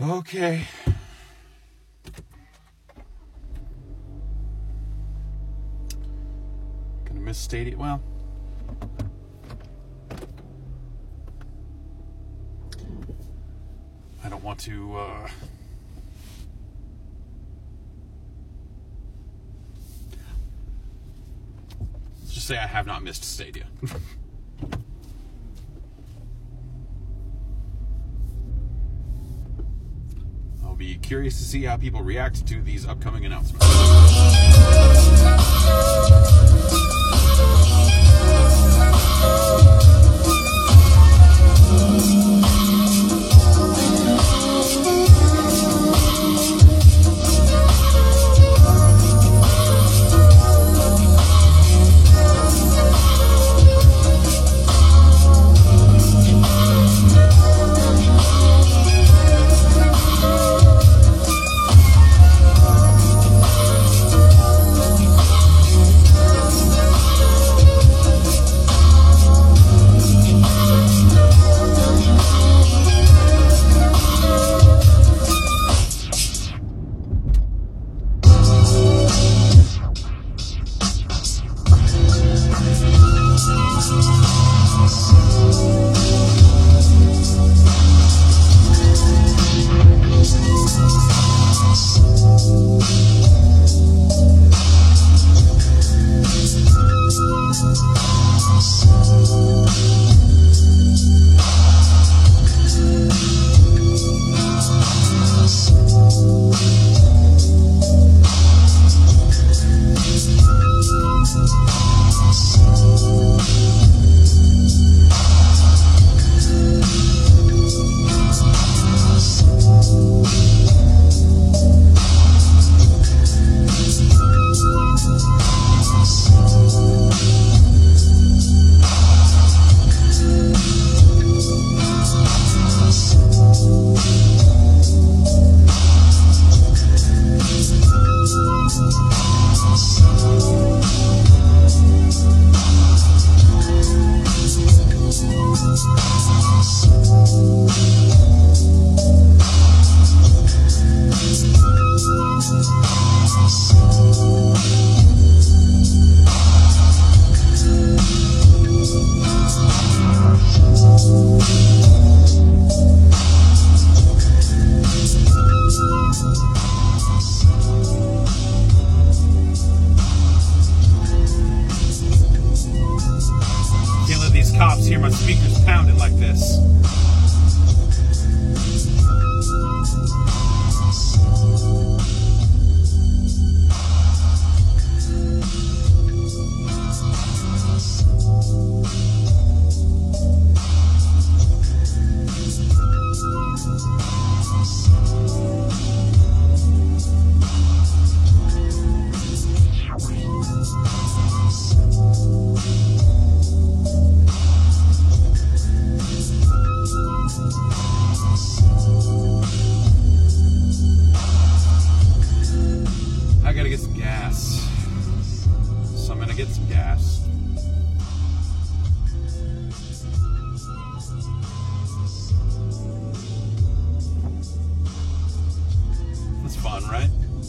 Okay. Gonna miss Stadia. Well, I don't want to. Let's just say I have not missed Stadia. I'll be curious to see how people react to these upcoming announcements. Cops hear my speakers pounding like this. Right?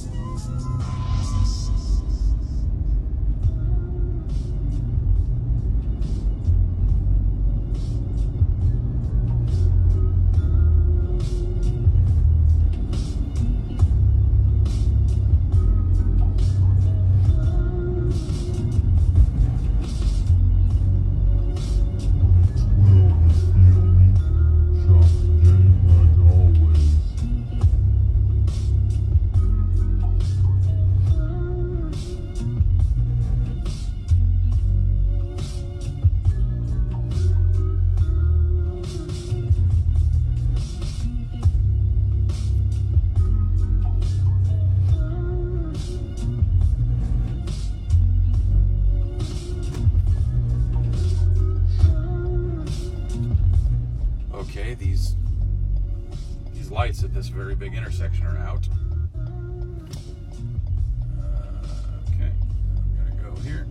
Okay, these lights at this very big intersection are out. Okay, I'm gonna go here.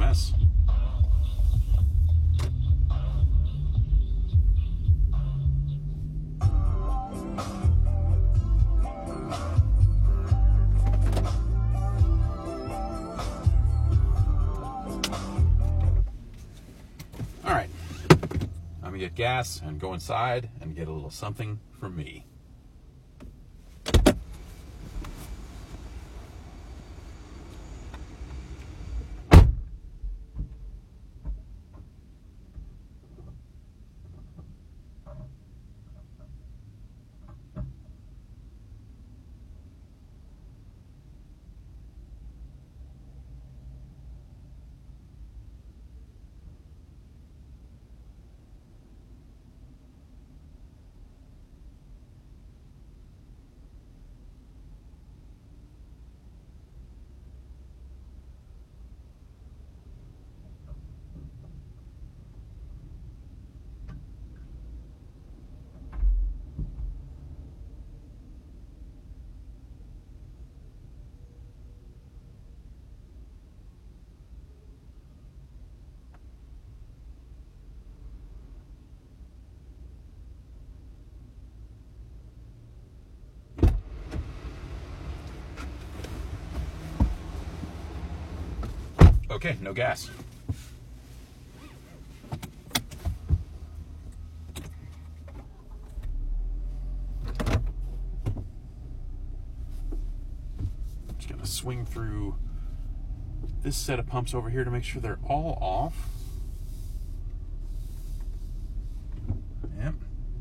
gas. All right, I'm gonna get gas and go inside and get a little something for me. Okay, no gas. Just gonna swing through this set of pumps over here to make sure they're all off. Yep.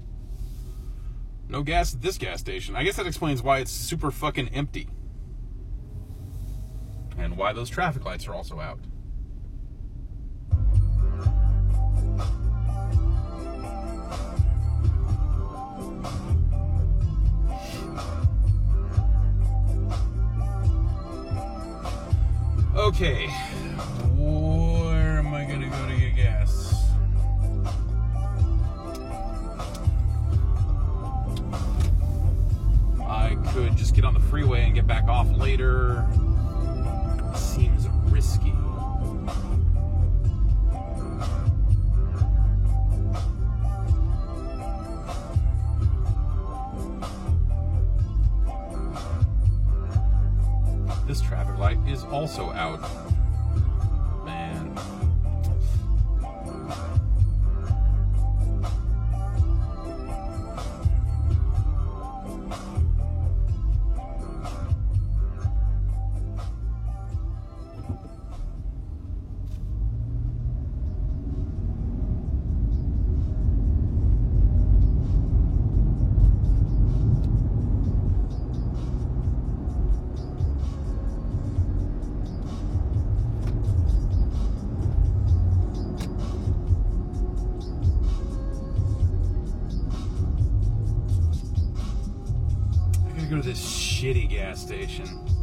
No gas at this gas station. I guess that explains why it's super fucking empty. And why those traffic lights are also out. Okay, where am I gonna go to get gas? I could just get on the freeway and get back off later. Seems risky. This traffic light is also out. Man. Go to this shitty gas station.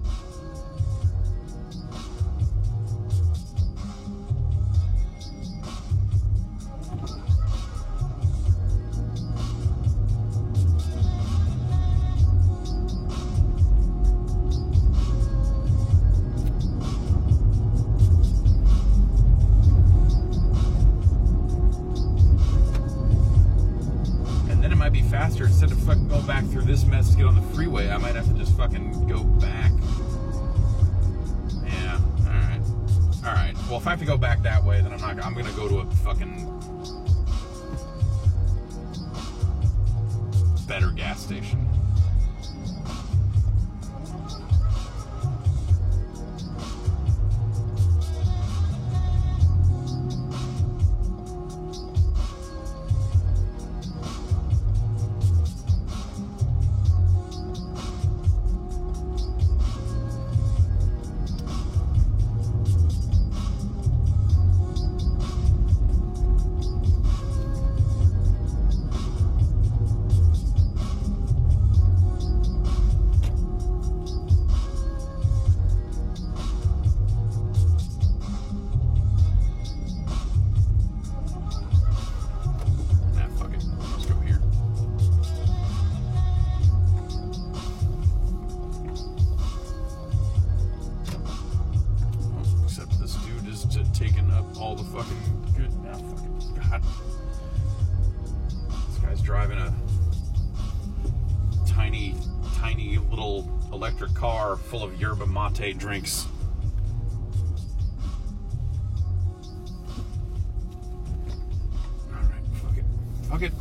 Be faster. Instead of fucking going back through this mess to get on the freeway, I might have to just fucking go back. Yeah, alright. Well, if I have to go back that way, then I'm gonna go to a fucking better gas station. fucking God. This guy's driving a tiny little electric car full of yerba mate drinks. Alright, fuck it. Fuck it.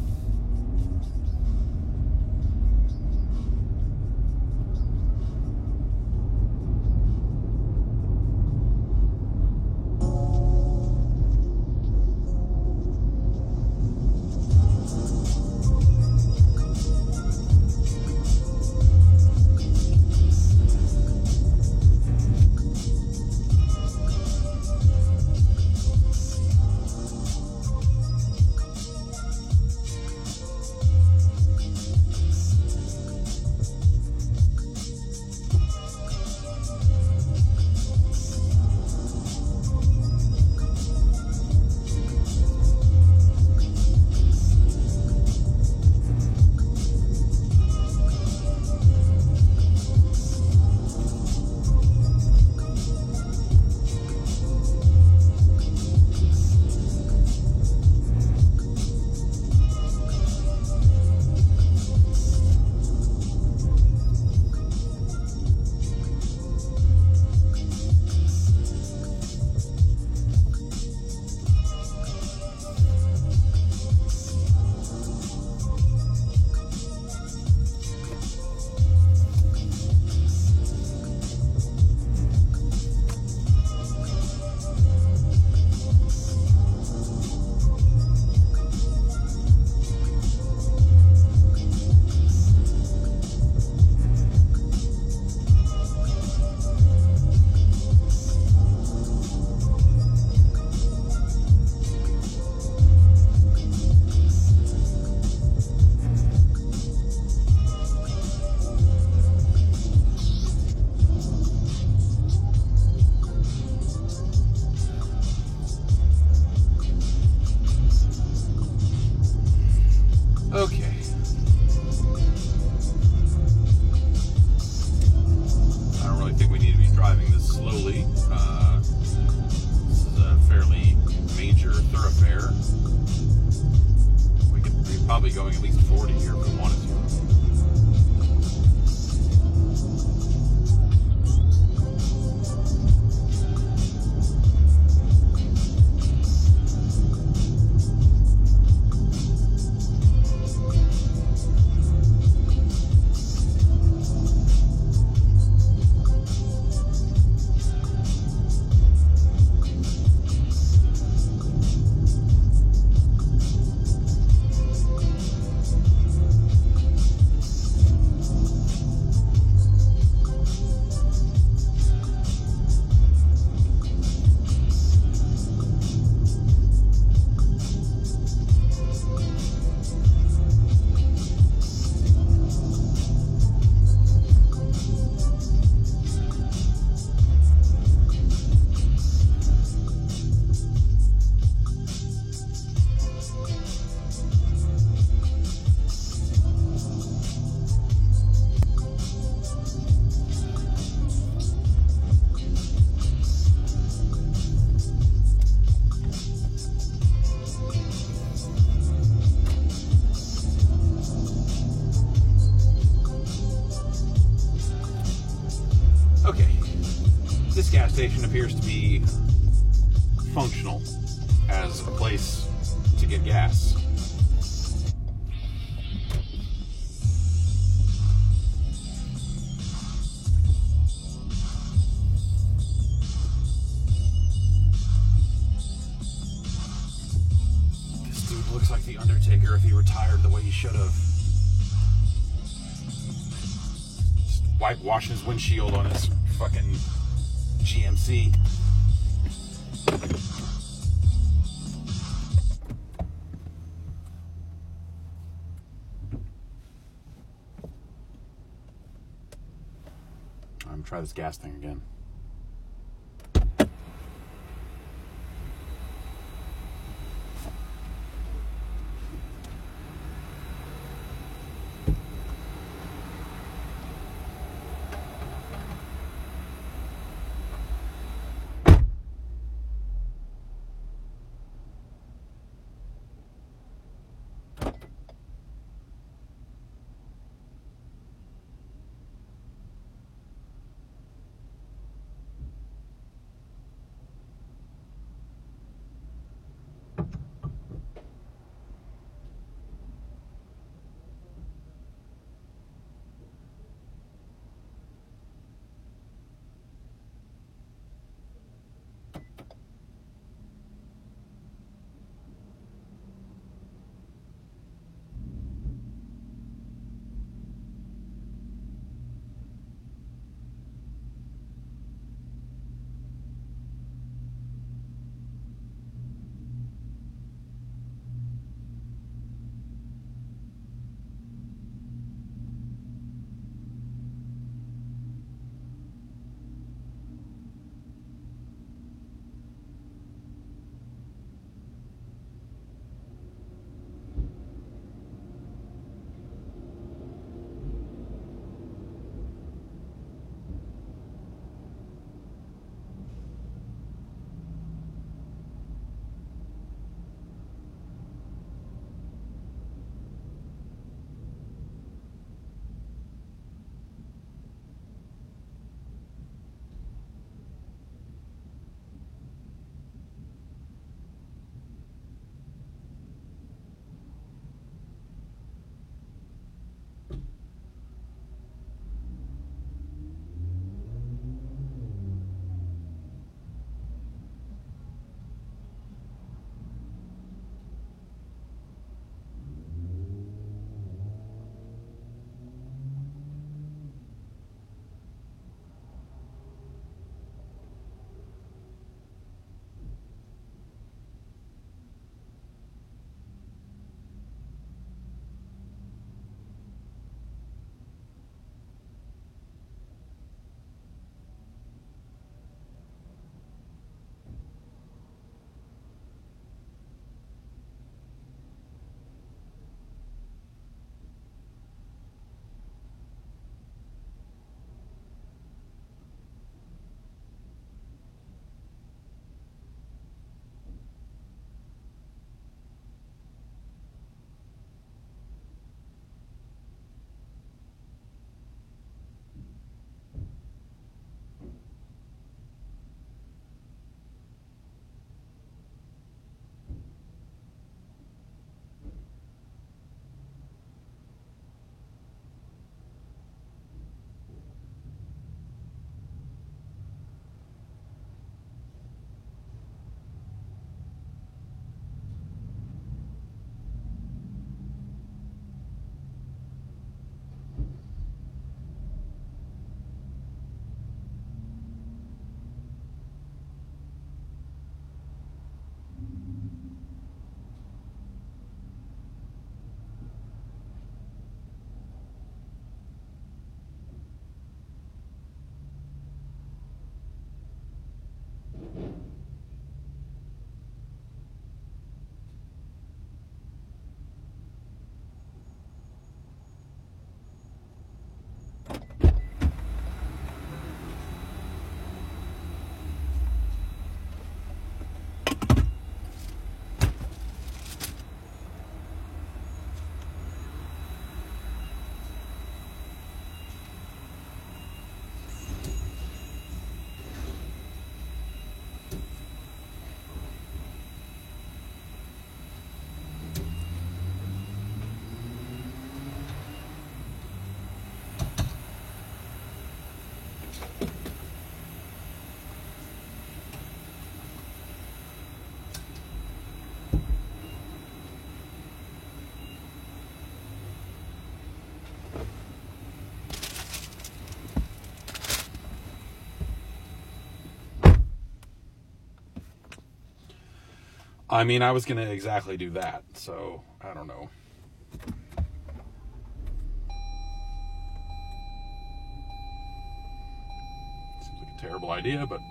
Okay. I don't really think we need to be driving this slowly. This is a fairly major thoroughfare. We could be probably going at least 40 here if we wanted to. Gas station appears to be functional as a place to get gas. This dude looks like the Undertaker if he retired the way he should have. Just washing his windshield on his fucking GMC. I'm gonna try this gas thing again. I mean, I was going to exactly do that, so I don't know. Seems like a terrible idea, but...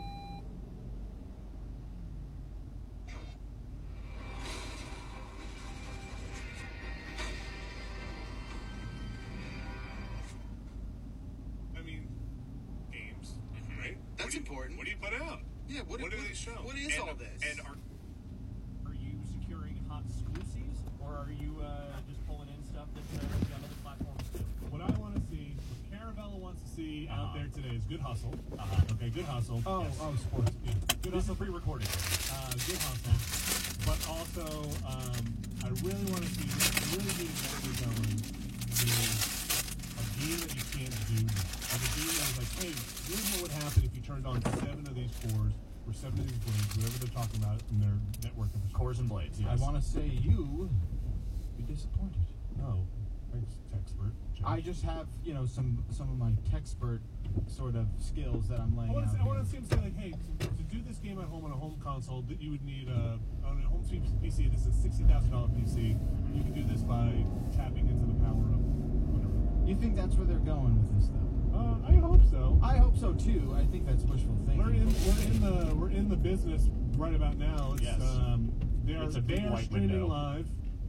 That's important. What do you put out? Yeah, what do they show? What is all this? And are you securing hot exclusives, or are you just pulling in stuff that the other platforms do? What I want to see, what Caravella wants to see out there today is Good Hustle. Okay, Good Hustle. Oh, sports. Yeah. Good This is Hustle. pre-recorded. Good Hustle. But also, I really want to see, really need to get me going is a game that you can't do. Like a game that is like, hey, here's what would happen if you turned on 7 of these cores, or 7 of these blades, whatever they're talking about in their network infrastructure. Cores and blades, yes. I want to say you be disappointed. No, thanks, Techspert. I just have, some of my Techspert sort of skills that I'm laying out. I want to see him say, like, hey, to do this game at home on a home console, that you would need on a home PC. This is a $60,000 PC. You can do this by tapping into the power of whatever. You think that's where they're going with this, though? I hope so. I hope so too. I think that's wishful thinking. We're in the business right about now. It's, Yes. They are It's a big white streaming window. live.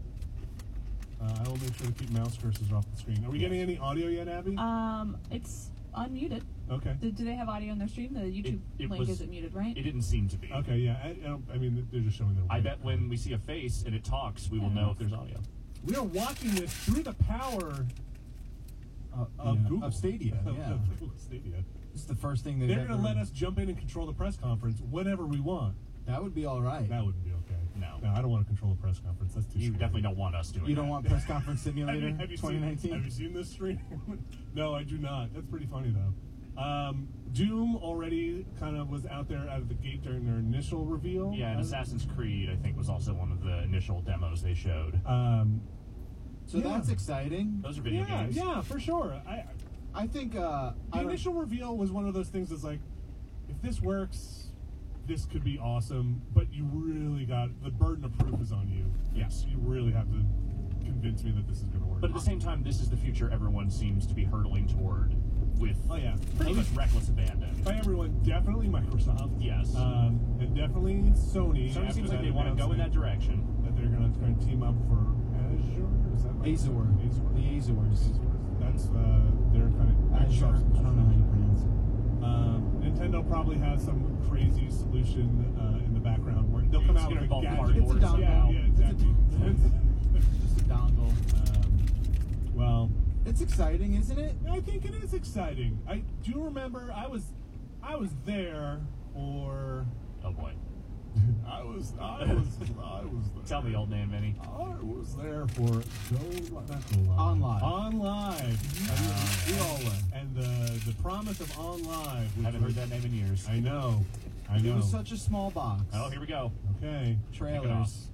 I will make sure to keep mouse cursors off the screen. Are we getting any audio yet, Abby? It's unmuted. Okay. Do they have audio on their stream? The YouTube It link was- isn't muted, right? It didn't seem to be. Okay, yeah. I mean, they're just showing their. I bet when we see a face and it talks, we will know if there's audio. We are watching this through the power of Google. Of Stadia, yeah. Of Google Stadia. This is the first thing They're going to let us jump in and control the press conference whenever we want. That would be all right. That wouldn't be okay. No. I don't want to control a press conference. That's too You scary. definitely don't want us doing You don't that. want Press Conference Simulator Have you 2019? Have you seen this stream? No, I do not. That's pretty funny, though. Doom already kind of was out there out of the gate during their initial reveal. Yeah, and Assassin's Creed, I think, was also one of the initial demos they showed. So that's exciting. Those are video games. Yeah, for sure. I think The initial reveal was one of those things that's like, if this works, this could be awesome, but you really got, the burden of proof is on you. Yes. You really have to convince me that this is going to work. But at the same time, this is the future everyone seems to be hurtling toward with pretty much reckless abandon. By everyone, definitely Microsoft. Yes. And definitely Sony. Sony after seems like that they want to go in that direction. That they're going to try and team up for Azure? Is that right? Azure. The Azures. That's their kind of Azure. I don't know how you pronounce it. Nintendo probably has some crazy solution in the background where they'll come It's out with gonna a involve gadget. It's a dongle. Yeah, exactly. Just a dongle. Well, It's exciting, isn't it? I think it is exciting. I do remember I was there for. Oh boy. I was there. Tell me, old man Vinny. I was there for Go On Live. On Live. We all were. And the promise of On Live. which Haven't heard that name in years. I know. It was such a small box. Oh, here we go. Okay. Trailers.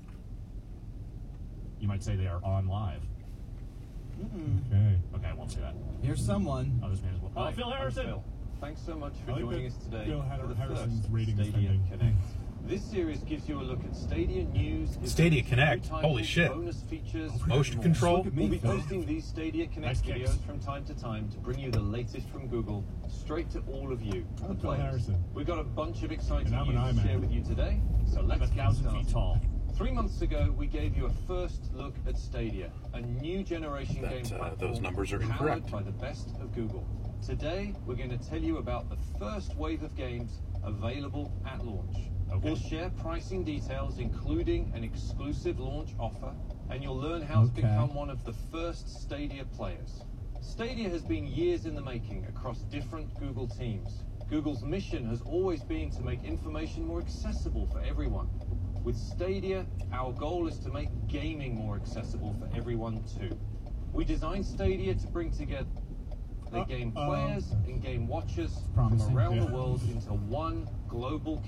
You might say they are on live. Okay. Okay, I won't say that. Here's someone. Oh, this man as well. Hi, Oh, Phil I'm Harrison. Phil. Thanks so much for I like joining that us today Phil for the Harrison's first rating is Stadia pending. Connect. This series gives you a look at Stadia news, Stadia events, Connect? new Holy titles, shit. bonus features, Motion and more. control? Look at me, We'll be Phil. posting these Stadia Nice Connect kicks. videos from time to time to bring you the latest from Google straight to all of you, the Phil players. Harrison. We've got a bunch of exciting And I'm an news to iMac. share with you today, so I'm let's get 1,000 started. feet tall. 3 months ago, we gave you a first look at Stadia, a new generation That, game platform those numbers are powered incorrect. by the best of Google. Today, we're going to tell you about the first wave of games available at launch. Okay. We'll share pricing details, including an exclusive launch offer, and you'll learn how to become one of the first Stadia players. Stadia has been years in the making across different Google teams. Google's mission has always been to make information more accessible for everyone. With Stadia, our goal is to make gaming more accessible for everyone too. We designed Stadia to bring together the game players and game watchers from Promising. around Yeah. the world into one global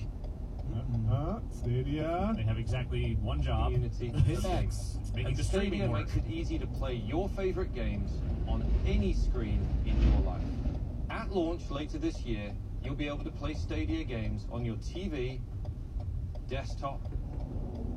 Stadia. They have exactly one job. community. Hit X. It's making And the streaming Stadia work. makes it easy to play your favorite games on any screen in your life. At launch later this year, you'll be able to play Stadia games on your TV, desktop,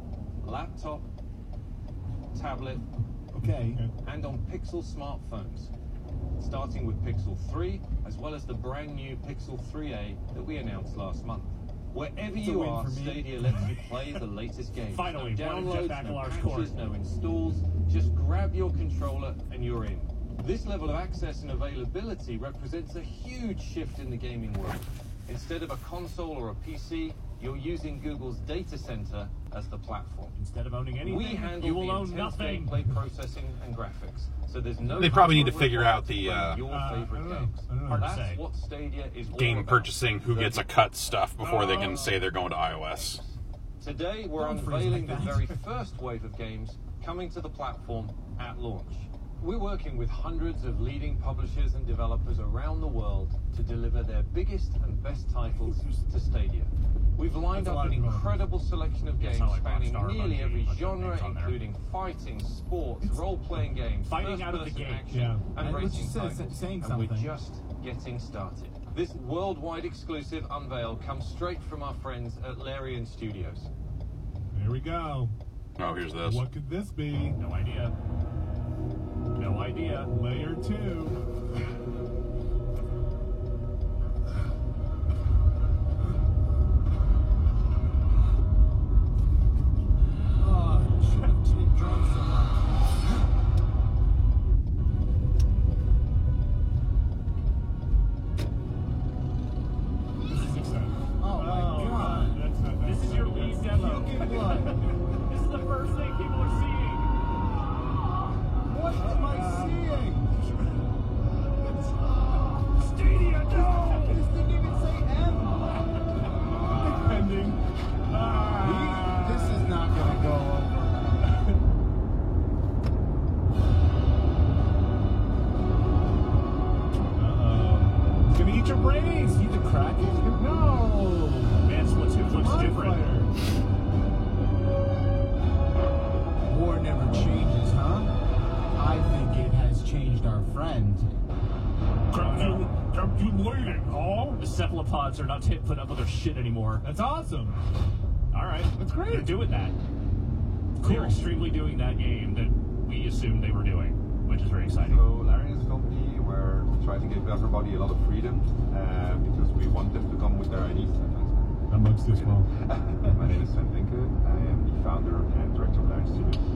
laptop, tablet, Okay. and on Pixel smartphones, starting with Pixel 3, as well as the brand new Pixel 3a that we announced last month. Wherever It's a you win are, for me. Stadia lets you play the latest games. Finally, no one in Jeff downloads, no Bakalar's patches, court. no installs. Just grab your controller and you're in. This level of access and availability represents a huge shift in the gaming world. Instead of a console or a PC, you're using Google's data center as the platform. Instead of owning anything, We handle you will the own intense nothing. gameplay processing and graphics. So there's no They probably need to hardware figure out required to the, run your I favorite don't know. games. I don't know. Hard to That's say. what Stadia is all Game about. purchasing, who gets a cut stuff before they can say they're going to iOS. Today, we're Don't freeze unveiling like the that. very first wave of games coming to the platform at launch. We're working with hundreds of leading publishers and developers around the world to deliver their biggest and best titles to Stadia. We've lined That's a up lot an of development. incredible selection of games sound like spanning Rockstar, nearly Bungie, every bunch of genre, names on there. including fighting, sports, role-playing games, Fighting out of the first-person gate. action, Yeah. and And let's racing just say- titles. saying And we're something. just getting started. This worldwide exclusive unveil comes straight from our friends at Larian Studios. There we go. Oh, here's this. What could this be? No idea. No idea. Layer 2. Oh, I should have drunk some. This is exciting. Oh my god. That's not. This is your lead demo. Puking blood. This is the first thing people are seeing. What am I seeing? Stadia, no! This didn't even say M. Pending. This is not gonna go over. Uh-oh. It's gonna eat your brains. See the crack? No. Man, Splatoon looks different. War never changes, huh? I think it has changed our friend. Calculating, huh? The cephalopods are not put up with their shit anymore. That's awesome. All right. That's great. They're doing that. They're Cool. extremely doing that game that we assumed they were doing, which is very exciting. So Larian is a company where we try to give everybody a lot of freedom because we want them to come with their ideas. That looks too small. My name is Sven Vinke. I am the founder and director of Larian Studios.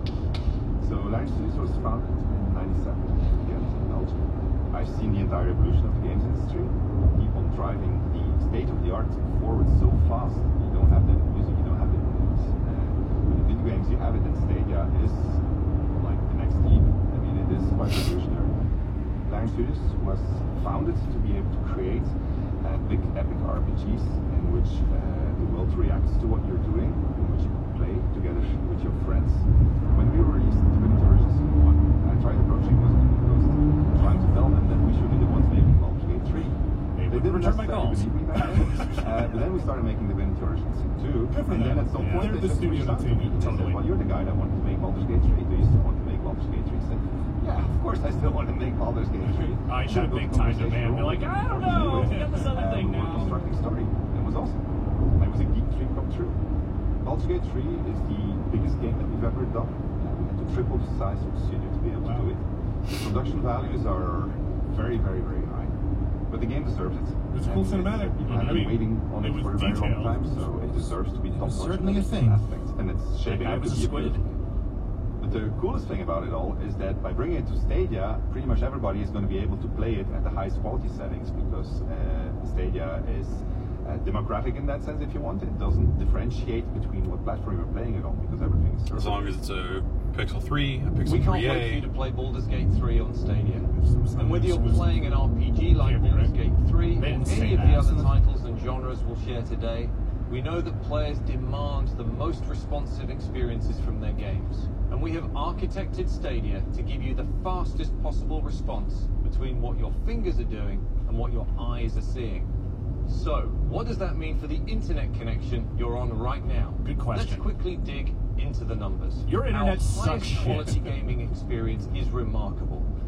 So Larian Studios was founded in '97 in Belgium. I've seen the entire evolution of the games industry. Keep on driving the state of the art forward so fast. You don't have that in music, you don't have it in movies. With the video games, you have it, and Stadia is like the next leap. I mean, it is quite revolutionary. Larian Studios was founded to be able to create big epic RPGs in which the world reacts to what you're doing, in which you can play together with your friends. When we released Divinity Original Sin 1, I tried approaching most people because trying to tell them that we should be the ones making Baldur's Gate 3. They didn't return my necessarily calls. believe me back then. But then we started making Divinity Original Sin 2, Good for and then them. at some Yeah. point They're they the just studio reached out to that me. They said, totally. well, you're the guy that wanted to make Baldur's Gate 3. Do you still want to make Baldur's Gate 3? I said, yeah, of course I still want to make Baldur's Gate 3. I should have big timed it, man. Be like, I don't know. We got this other thing We're now. constructing story. It was awesome. It was a geek dream come true. Baldur's Gate 3 is the biggest game that we've ever done. We had to triple the size of the studio to be able to do it. The production values are very, very, very high. But the game deserves it. It's a cool And cinematic. People I have been mean, waiting on it it was for a very long detailed. time, so it deserves to be top notch. certainly in a every thing. aspect. And it's shaping guy up was to a be squid. beautiful game. But the coolest thing about it all is that by bringing it to Stadia, pretty much everybody is going to be able to play it at the highest quality settings because Stadia is democratic in that sense, if you want. It doesn't differentiate between what platform you're playing it on because everything is As long as it's a Pixel 3, a Pixel We can't wait for you to 3a. play Baldur's Gate 3 on Stadia. And whether you're playing an RPG like Can't be, Baldur's right? Gate 3 They or didn't say any of the that. other titles and genres we'll share today, we know that players demand the most responsive experiences from their games. And we have architected Stadia to give you the fastest possible response between what your fingers are doing and what your eyes are seeing. So, what does that mean for the internet connection you're on right now? Good question. Let's quickly dig into the numbers. Your internet Our sucks highest shit. quality gaming experience is remarkable.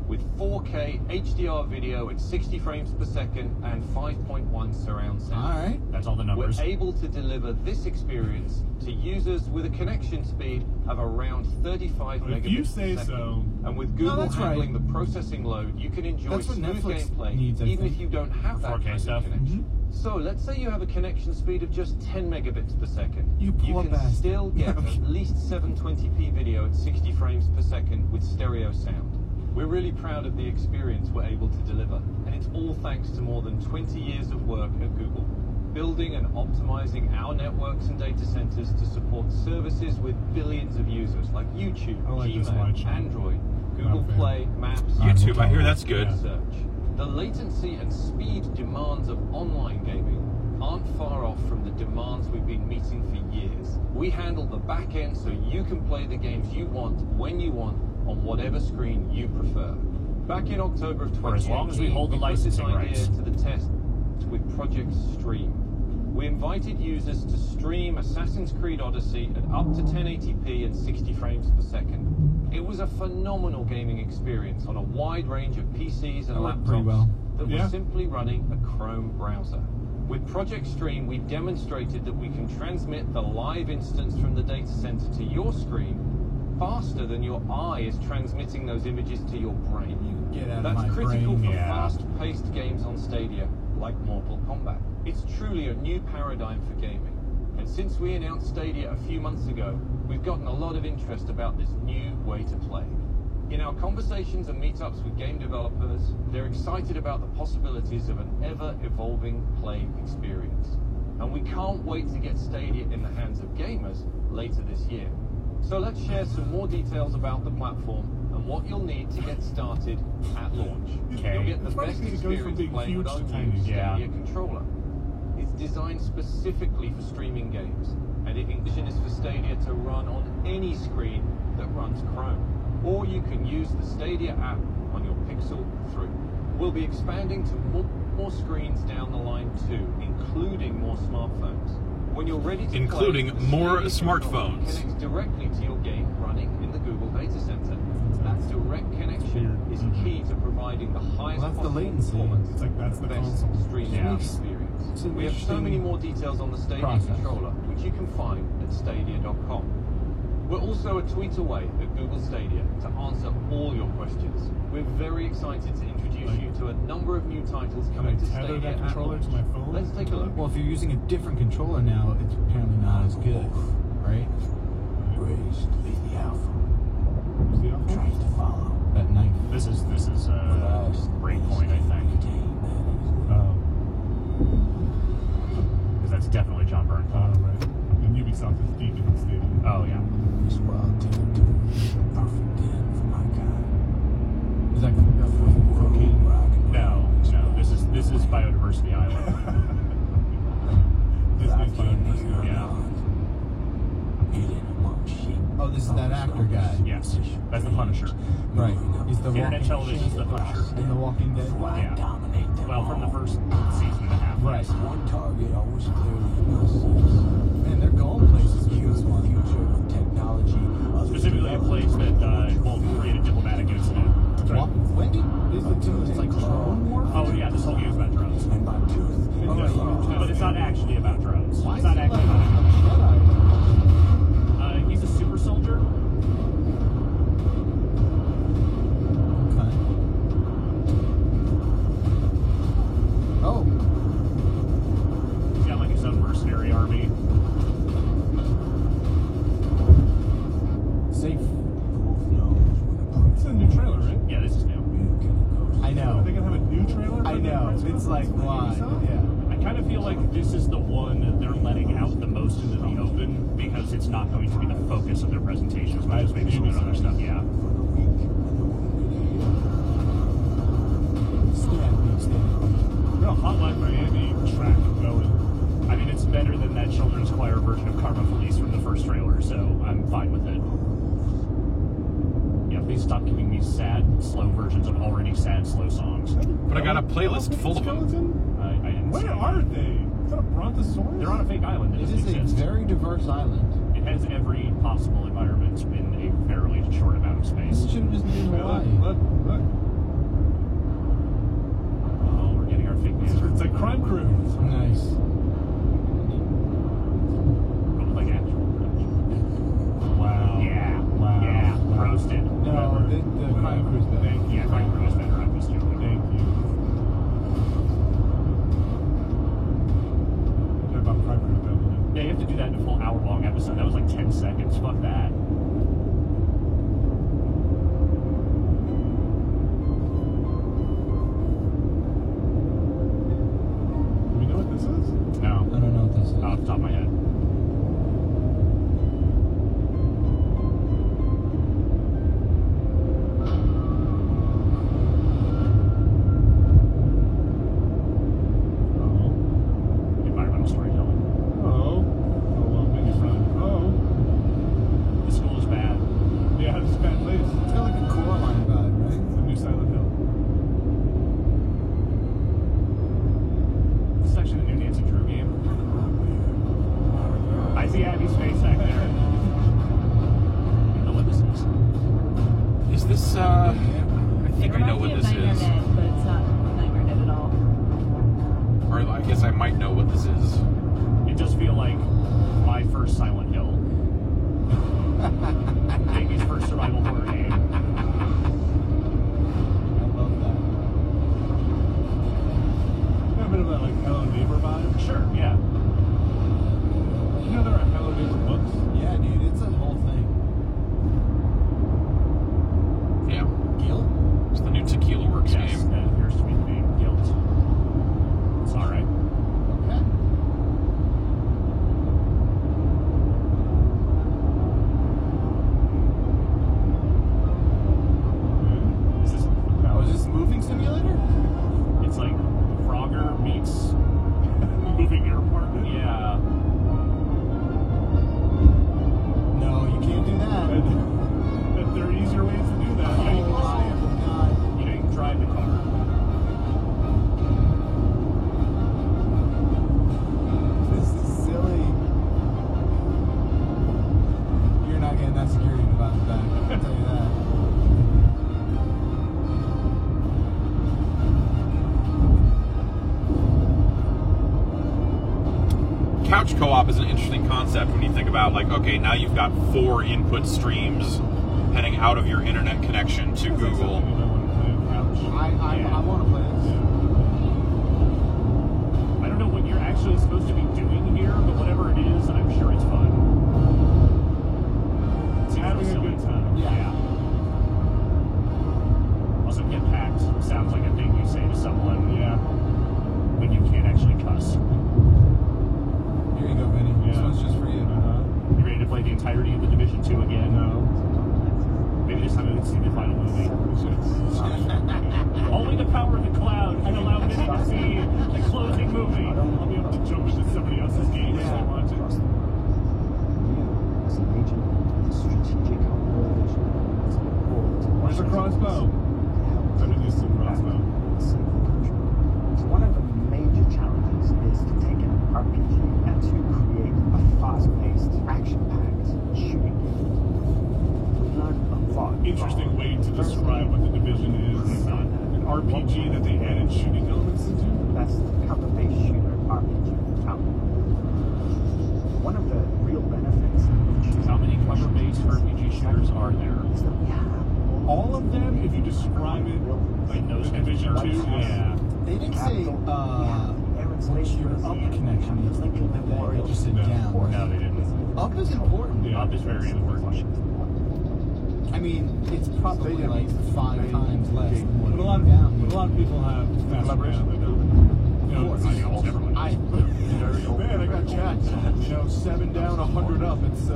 with 4K HDR video at 60 frames per second and 5.1 surround sound. All right. That's all the numbers. We're able to deliver this experience to users with a connection speed of around 35 megabits If you say per second. so. And with Google that's handling right. the processing load, you can enjoy That's what smooth Netflix gameplay needs, I even think. if you don't have that 4K kind stuff. of connection. So let's say you have a connection speed of just 10 megabits per second. You poor can bastard. still get at least 720p video at 60 frames per second with stereo sound. We're really proud of the experience we're able to deliver, and it's all thanks to more than 20 years of work at Google, building and optimizing our networks and data centers to support services with billions of users like YouTube, I like this Gmail, watch. Android, Google fan. Play, Maps, YouTube, I hear that's good. Search. The latency and speed demands of online gaming aren't far off from the demands we've been meeting for years. We handle the back end so you can play the games you want, when you want, on whatever screen you prefer. Back in October of 2018, For as long as we hold the put this licensing idea rights. to the test with Project Stream. We invited users to stream Assassin's Creed Odyssey at up to 1080p and 60 frames per second. It was a phenomenal gaming experience on a wide range of PCs and That worked pretty laptops well. that Yeah. were simply running a Chrome browser. With Project Stream, we've demonstrated that we can transmit the live instance from the data center to your screen faster than your eye is transmitting those images to your brain. Get out of That's my critical brain. for Yeah. fast-paced games on Stadia, like Mortal Kombat. It's truly a new paradigm for gaming. And since we announced Stadia a few months ago, we've gotten a lot of interest about this new way to play. In our conversations and meetups with game developers, they're excited about the possibilities of an ever-evolving play experience. And we can't wait to get Stadia in the hands of gamers later this year. So let's share some more details about the platform and what you'll need to get started at launch. Okay. You'll get the It's funny best because it goes from experience being playing huge with our to new tiny. Yeah. Stadia controller. It's designed specifically for streaming games, and it is for Stadia to run on any screen that runs Chrome. Or you can use the Stadia app on your Pixel 3. We'll be expanding to more screens down the line too, including more smartphones. When you're ready to Including play, the more Stadia controller smartphones. connects directly to your game running in the Google Data Center. That direct connection is key to providing the highest Well, that's the possible latency. performance. It's like that's the best console. streaming Yeah. experience. It's an We have so interesting many more details on the Stadia process. controller, which you can find at stadia.com. We're also a tweet away at Google Stadia to answer all your questions. We're very excited to introduce you to a number of new titles Can I coming to tether Stadia that at controller launch. to my phone? Let's take a look. Well, if you're using a different controller now, it's apparently not as good, right? Who's the alpha? That knife. This is great point, I think, Oh, because that's definitely John Byrne. right. And Ubisoft is deep in the stadium. Oh yeah. Is that cocaine? No. This is Biodiversity Island. Disney's Biodiversity. Yeah. Oh, this is that actor guy. Yes. That's the Punisher. Right. He's the Internet Walking television's the Punisher. in The Walking Dead. Yeah. Well, from the first season and a half. Right. yes. Man, they're going places with this one. Specifically a place that won't create a diplomatic incident. What? When did it's like drone warfare? Oh yeah, this whole game is about drones. Oh, right. But it's not actually about drones. Why It's is not he actually like about a Jedi? He's a super soldier. Okay. Oh, He's got like his own mercenary army. safe. It's a new trailer, right? Yeah, this is new. I know. Are they gonna have a new trailer? I for the know. press It's like, conference? why? Ubisoft? Yeah. I kind of feel like this is the one that they're letting out the most into the open because it's not going to be the focus of their presentation as much as maybe some of their other stuff. Yeah. We got a Hotline Miami track going. I mean, it's better than that children's choir version of Karma Police from the first trailer, so I'm fine with it. Yeah, please stop giving me sad, slow versions of already sad, slow songs. But I got a playlist full of them. Skeleton? I didn't see Where it. are they? Is that a brontosaurus? They're on a fake island. That It doesn't is a exist. very diverse island. It has every possible environment in a fairly short amount of It space. should have just been Hey, Hawaii. look. this, I think I know what this Nightmare is. Net, but it's not Nightmare Net at all. Or I guess I might know what this is. It does feel like my first Silent Hill. Baby's first survival horror game. I love that. A bit of that like Hello Neighbor vibe. Sure, yeah. You know there are Hello Neighbor books? Yeah, dude, it's a whole thing. Yeah. Guilt? It's the new Tequila Works Yes, game. that appears to be the name. Guilt. It's alright. Okay. Is this Oh, is this moving simulator? It's like Frogger meets moving your apartment. Yeah. No, you can't do that. But there are easier ways to do that. Oh, I forgot. You know, you can drive the car. This is silly. You're not getting that security device back. I'll tell you that. Couch co-op is an interesting concept when you think about, like, okay, now you've got 4 input streams heading out of your internet connection to Google. You might want to play a couch. I want to play this. I don't know what you're actually supposed to be doing here, but whatever it is, I'm sure it's fun. Seems Having a silly. good time. Yeah. Also, get packed sounds like a thing you say to someone Yeah. when you can't actually cuss. Here you go, Vinny. This Yeah. one's just for you. You ready to play the entirety of the Division 2 again? No. Maybe this time we can see the final movie. Only the power of the cloud can allow Vinny to see the closing movie. I'll be able to jump into somebody else's game as I watch it. As an agent of the strategic division, Where's the crossbow? I didn't use the crossbow. one of the major challenges is to take an RPG and to create a fast-paced, action-packed shooting game. We learned a lot. Interesting way to describe what the Division is. An RPG that they added shooting elements into. Best cover-based shooter RPG out there. One of the real benefits of choosing How many cover-based RPG shooters are there? is that we have All of them, if you describe it like Those the Division 2, yeah. They didn't say what's your up connection is. They just said No. down. No, they didn't. Up is important. Yeah. Up is very important. I mean, it's probably like 5 times less than what But a lot down. of people have fast Collaboration. down. You know, I mean, almost everyone. man, I got checked. You know, 7 down, 100 up. It's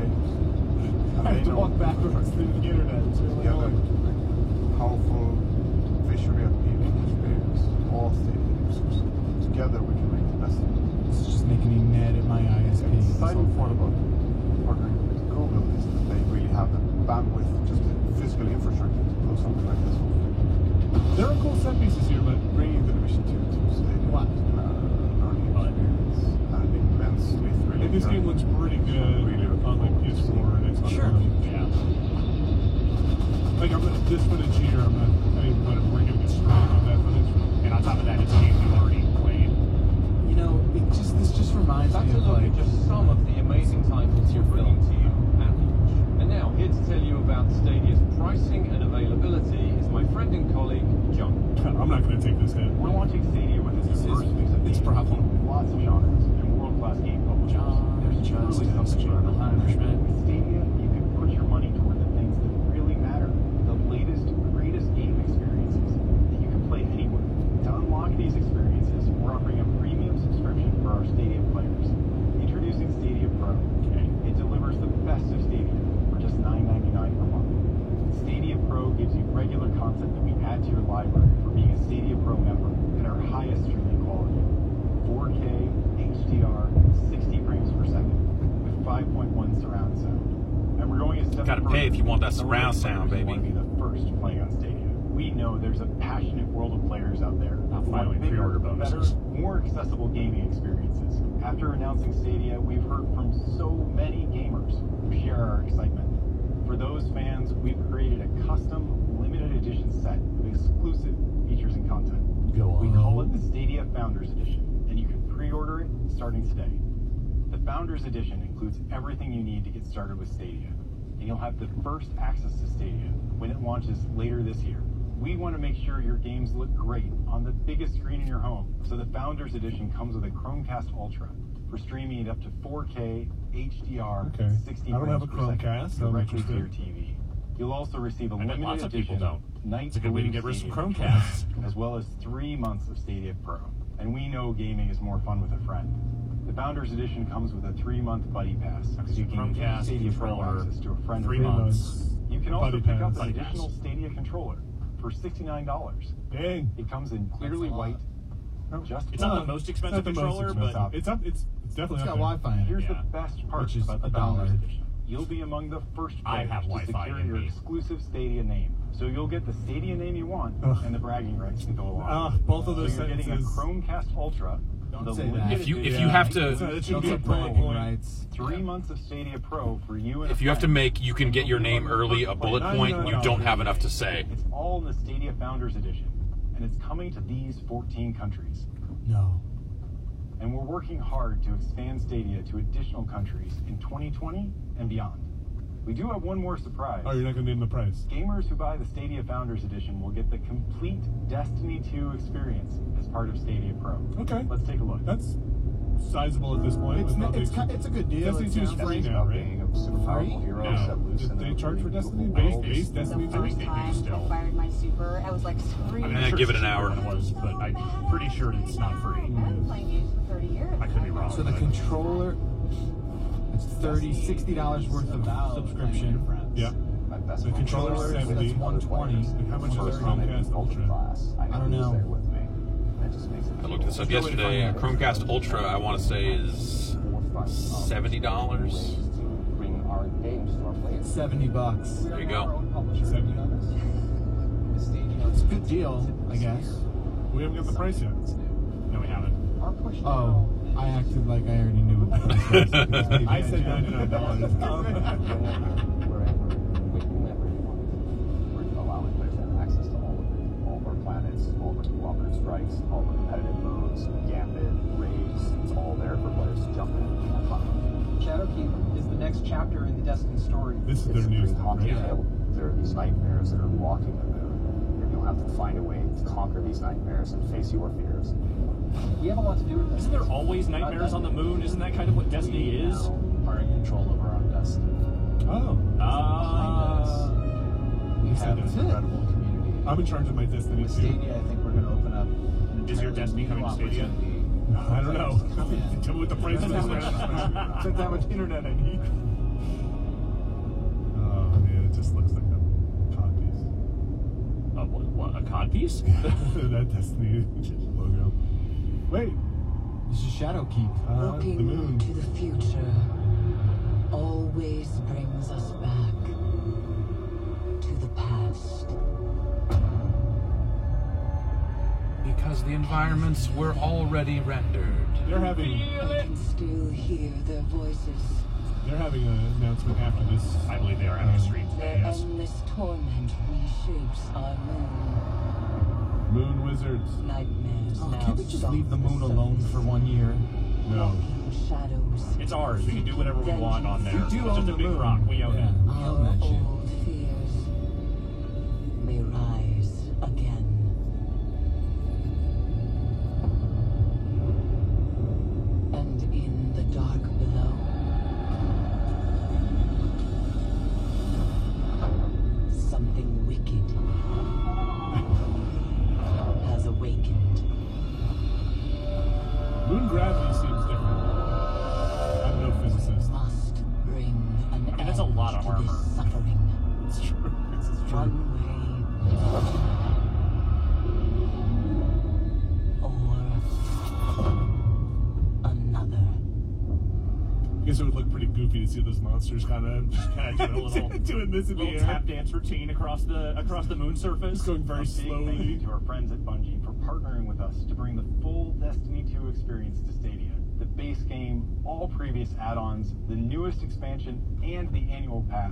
I have to walk backwards through the internet. It's really hard. Powerful, visually appealing experience. All stadium users. Together we can make the best. This is just making me mad at my ISP. The exciting part about partnering with Google is that they really have the bandwidth, just the physical infrastructure to pull something like this off. There are cool set pieces here, but Bringing the Division 2 to Stadium. What? Learning experience. And immensely thrilling. this game looks pretty good on like PS4 and Xbox Sure. One. Yeah. Like this footage here, we're giving it straight on that footage. And on top of that, it's a game we've already played. You know, this just reminds That's me a of look like at just some of the amazing titles you're bringing to you at launch. And now, here to tell you about Stadia's pricing and availability is my friend and colleague, John. I'm not going to take this hit. We're launching Stadia with its first it's problem. lots of genres and world-class game publishers. There's just something for everyone. With Stadia, you can put your money toward the things that really matter. The latest, greatest game experiences that you can play anywhere. To unlock these experiences, we're offering a premium subscription for our Stadia players. Introducing Stadia Pro. It delivers the best of Stadia for just $9.99 per month. Stadia Pro gives you regular content that we add to your library for being a Stadia Pro member at our highest streaming quality. 4K, HDR, 60 frames per second with 5.1 surround sound. And we're going a step Gotta further. pay if you want that Some of surround those sound, players baby. want to be the first playing on Stadia. We know there's a passionate world of players out there I'll who finally want bigger, pre-order bonuses. better, more accessible gaming experiences. After announcing Stadia, we've heard from so many gamers who share our excitement. For those fans games, we've created a custom limited edition set of exclusive features and content. Go on. We call it the Stadia Founders Edition, and you can pre-order it starting today. The Founders Edition includes everything you need to get started with Stadia, and you'll have the first access to Stadia when it launches later this year. We want to make sure your games look great on the biggest screen in your home, so the Founders Edition comes with a Chromecast Ultra for streaming it up to 4K HDR, Okay. 60 I don't have frames a per second Chromecast, so I'm directly to your interested. TV. You'll also receive a I bet limited lots of people edition don't. Night It's a good way to Blue get rid of some Stadia Chromecasts. as well as 3 months of Stadia Pro. And we know gaming is more fun with a friend. The Founders Edition comes with a 3-month Buddy Pass, so you can give Chromecast Stadia Pro controller, access to a friend 3 or family. months. You can also Buddy pick Pass. up an Buddy Pass. additional Stadia controller for $69. Dang. It comes in clearly white, just It's for not fun. the most expensive Not the most controller, expensive. but It's up. It's definitely It's up got there. Wi-Fi in it. Here's Yeah. the best part Which is about the $1. Founders Edition. You'll be among the first I players have to Wi-Fi secure in your me. exclusive Stadia name. So you'll get the Stadia name you want Ugh. and the bragging rights to go along. Both of those so you're getting a sentences. Chromecast Ultra, Don't the say limited that. If you edition, have to, It should be a Don't say bullet bragging point. rights. 3 months of Stadia Pro for you and if a you have to friend. make, you can get your name early, a bullet point, you don't have enough to say. It's all in the Stadia Founders Edition, and it's coming to these 14 countries. No. And we're working hard to expand Stadia to additional countries in 2020 and beyond. We do have one more surprise. Oh, you're not going to name the price. Gamers who buy the Stadia Founders Edition will get the complete Destiny 2 experience as part of Stadia Pro. Okay. Let's take a look. That's sizable at this point. It's, with no it's, big- it's a good deal. Destiny It 2 is sounds free like- now, right? Being of super powerful Free? heroes No. that loose Did in they a charge for really Destiny? beautiful Base world. Destiny The 2? first they do time still. I fired my super, I was like screaming. I mean, Yeah, I'm sure give it it's an hour. cheaper than it was, but I'm pretty sure it's not free. I've been playing games for 30 years. I could be wrong. So the controller, it's $60 worth of subscription. Yeah. My best The friend controller's was 70. that's 120. And how much is First their time I Chromecast did Ultra? class. I know I don't he was know. there with me. That just makes it. I looked this up yesterday. A Chromecast Ultra, I want to say, is $70. Bring our games to our players. $70. There you go. It's a good deal, I guess. We haven't got the price yet. No, we haven't. Oh, I acted like I already knew what the price was. I said $99. Wherever, whenever you want. We're allowing players to have access to all of it. All of our planets, all of our cooperative strikes, all the competitive modes, Gambit, raids. It's all there for players to jump in and have fun with. Shadowkeep is the next chapter in the Destiny story. This is their It's a news pretty thing, haunting right? tale. There are these nightmares that are walking the moon, and you'll have to find a way to conquer these nightmares and face your fears. You have a lot to do with this. Isn't there always nightmares on the moon? Isn't that kind of what Destiny is? Are in control of our own destiny. Oh. We have an That's it. incredible community. I'm in charge of my Destiny With 2. Stadia, I think we're going to open up an Is your entirely Destiny new coming to Stadia? opportunity. I don't know. Tell me what the price is. Check how much internet I need. Oh, man, it just looks like a cod piece. What, a cod piece? That Destiny logo. Wait. This is Shadowkeep. The moon. to the future always brings us back to the past. Because the environments were already rendered. They're having I can still hear their voices. an announcement after this. I believe they are having a stream Their today, yes. endless torment reshapes our moon. Moon Wizards. Nightmares Oh, now can't we just stalk leave the moon alone for 1 year? No. walking shadows. It's ours. We can do whatever we want on there. We do It's own just the a big moon. rock. We own it. I Our own that shit. old fears may rise again. And in the dark below, something wicked has awakened. Moon gravity seems different. I'm no physicist. Must bring an mean, that's a lot of end to this armor. suffering. It's true. This is true. One way or another. I guess it would look pretty goofy to see those monsters kind of Kind of doing a little, doing this in the little air. tap dance routine across the moon surface. It's going very A big thank you slowly. to our friends at Bungie for partnering with us to bring the full Destiny 2 experience to Stadia. The base game, all previous add-ons, the newest expansion, and the annual pass.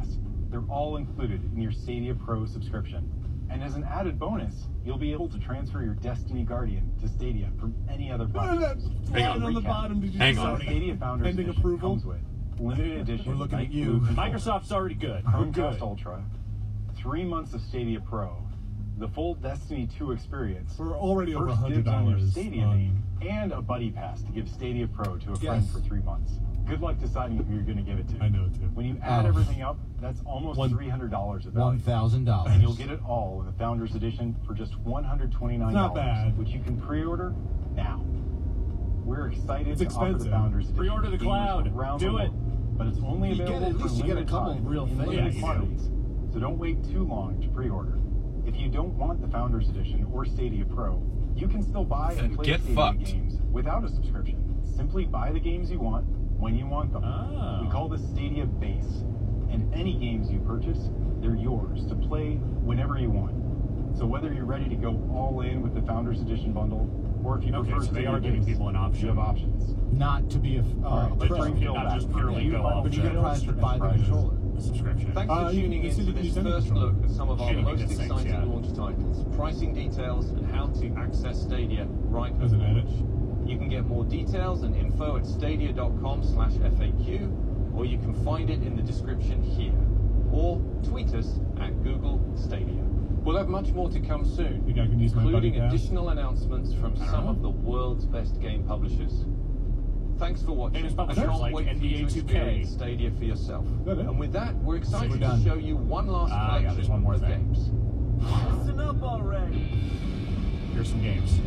They're all included in your Stadia Pro subscription. And as an added bonus, you'll be able to transfer your Destiny Guardian to Stadia from any other platform. Hang on. On the bottom, did you Hang just on. say Stadia Founders pending Edition approval? comes with limited edition. We're looking at Night you. Blue controller, Microsoft's already good. We're Chromecast good. Ultra, 3 months of Stadia Pro, the full Destiny 2 experience, We're already over first dibs on your $100 Stadia on- name, and a buddy pass to give Stadia Pro to a friend Yes. for 3 months. Good luck deciding who you're going to give it to. I know it too. When you add Oh. everything up, that's almost $300 of value. $1,000. And you'll get it all with the Founders Edition for just $129, Not bad. which you can pre-order now. We're excited It's to offer expensive. the Founders Edition. Pre-order the to gamers cloud. around Do the it. world, but it's only You get available at for least you get a limited couple time real in things. limited Yeah, you do. quantities. So don't wait too long to pre-order. If you don't want the Founders Edition or Stadia Pro, you can still buy and play Get Stadia fucked. games without a subscription. Simply buy the games you want when you want them. Oh. We call this Stadia Base. And any games you purchase, they're yours to play whenever you want. So whether you're ready to go all in with the Founders Edition bundle, or if you Okay, prefer so they Stadia are giving Base, people an option. you have options. Not to be a All right, but let's just- bring Phil not back. just purely You go buy- off But you get a prize to buy the prizes. controller. A subscription. Thanks for you tuning in said to you could this use any first controller. look at some of our Yeah, you most can sync, exciting yeah. launch titles, pricing details, and how to access Stadia right As at an edit. launch. You can get more details and info at stadia.com/FAQ, or you can find it in the description here, or tweet us at Google Stadia. We'll have much more to come soon, Think I can use my including buddy pass? additional announcements from some of the world's best game publishers. Thanks for watching. Famous I publishers can't like wait for you NBA to 2K. experience Stadia for yourself. That it? And with that, we're excited We're to done. show you one last Yeah, collection there's one more of thing. games. Listen up already. Here's some games.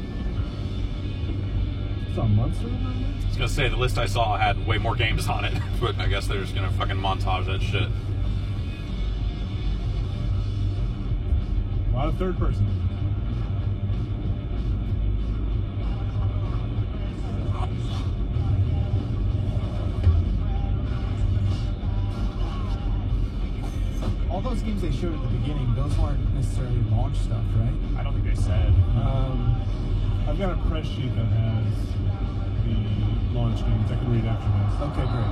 It's on Monster. I was gonna say the list I saw had way more games on it, but I guess they're just gonna fucking montage that shit. A lot of third person. All those games they showed at the beginning, those weren't necessarily launch stuff, right? I don't think they said. I've got a press sheet that has the launch games. I can read after this. Okay, great.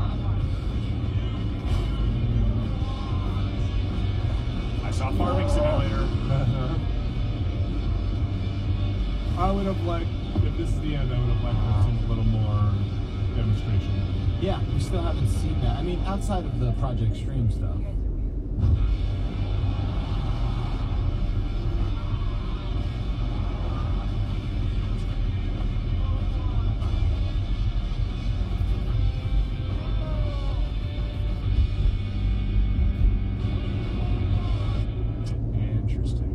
I saw Farming Simulator. I would have liked, if this is the end, I would have liked to have seen a little more demonstration. Yeah, we still haven't seen that. I mean, outside of the Project Stream stuff. Interesting.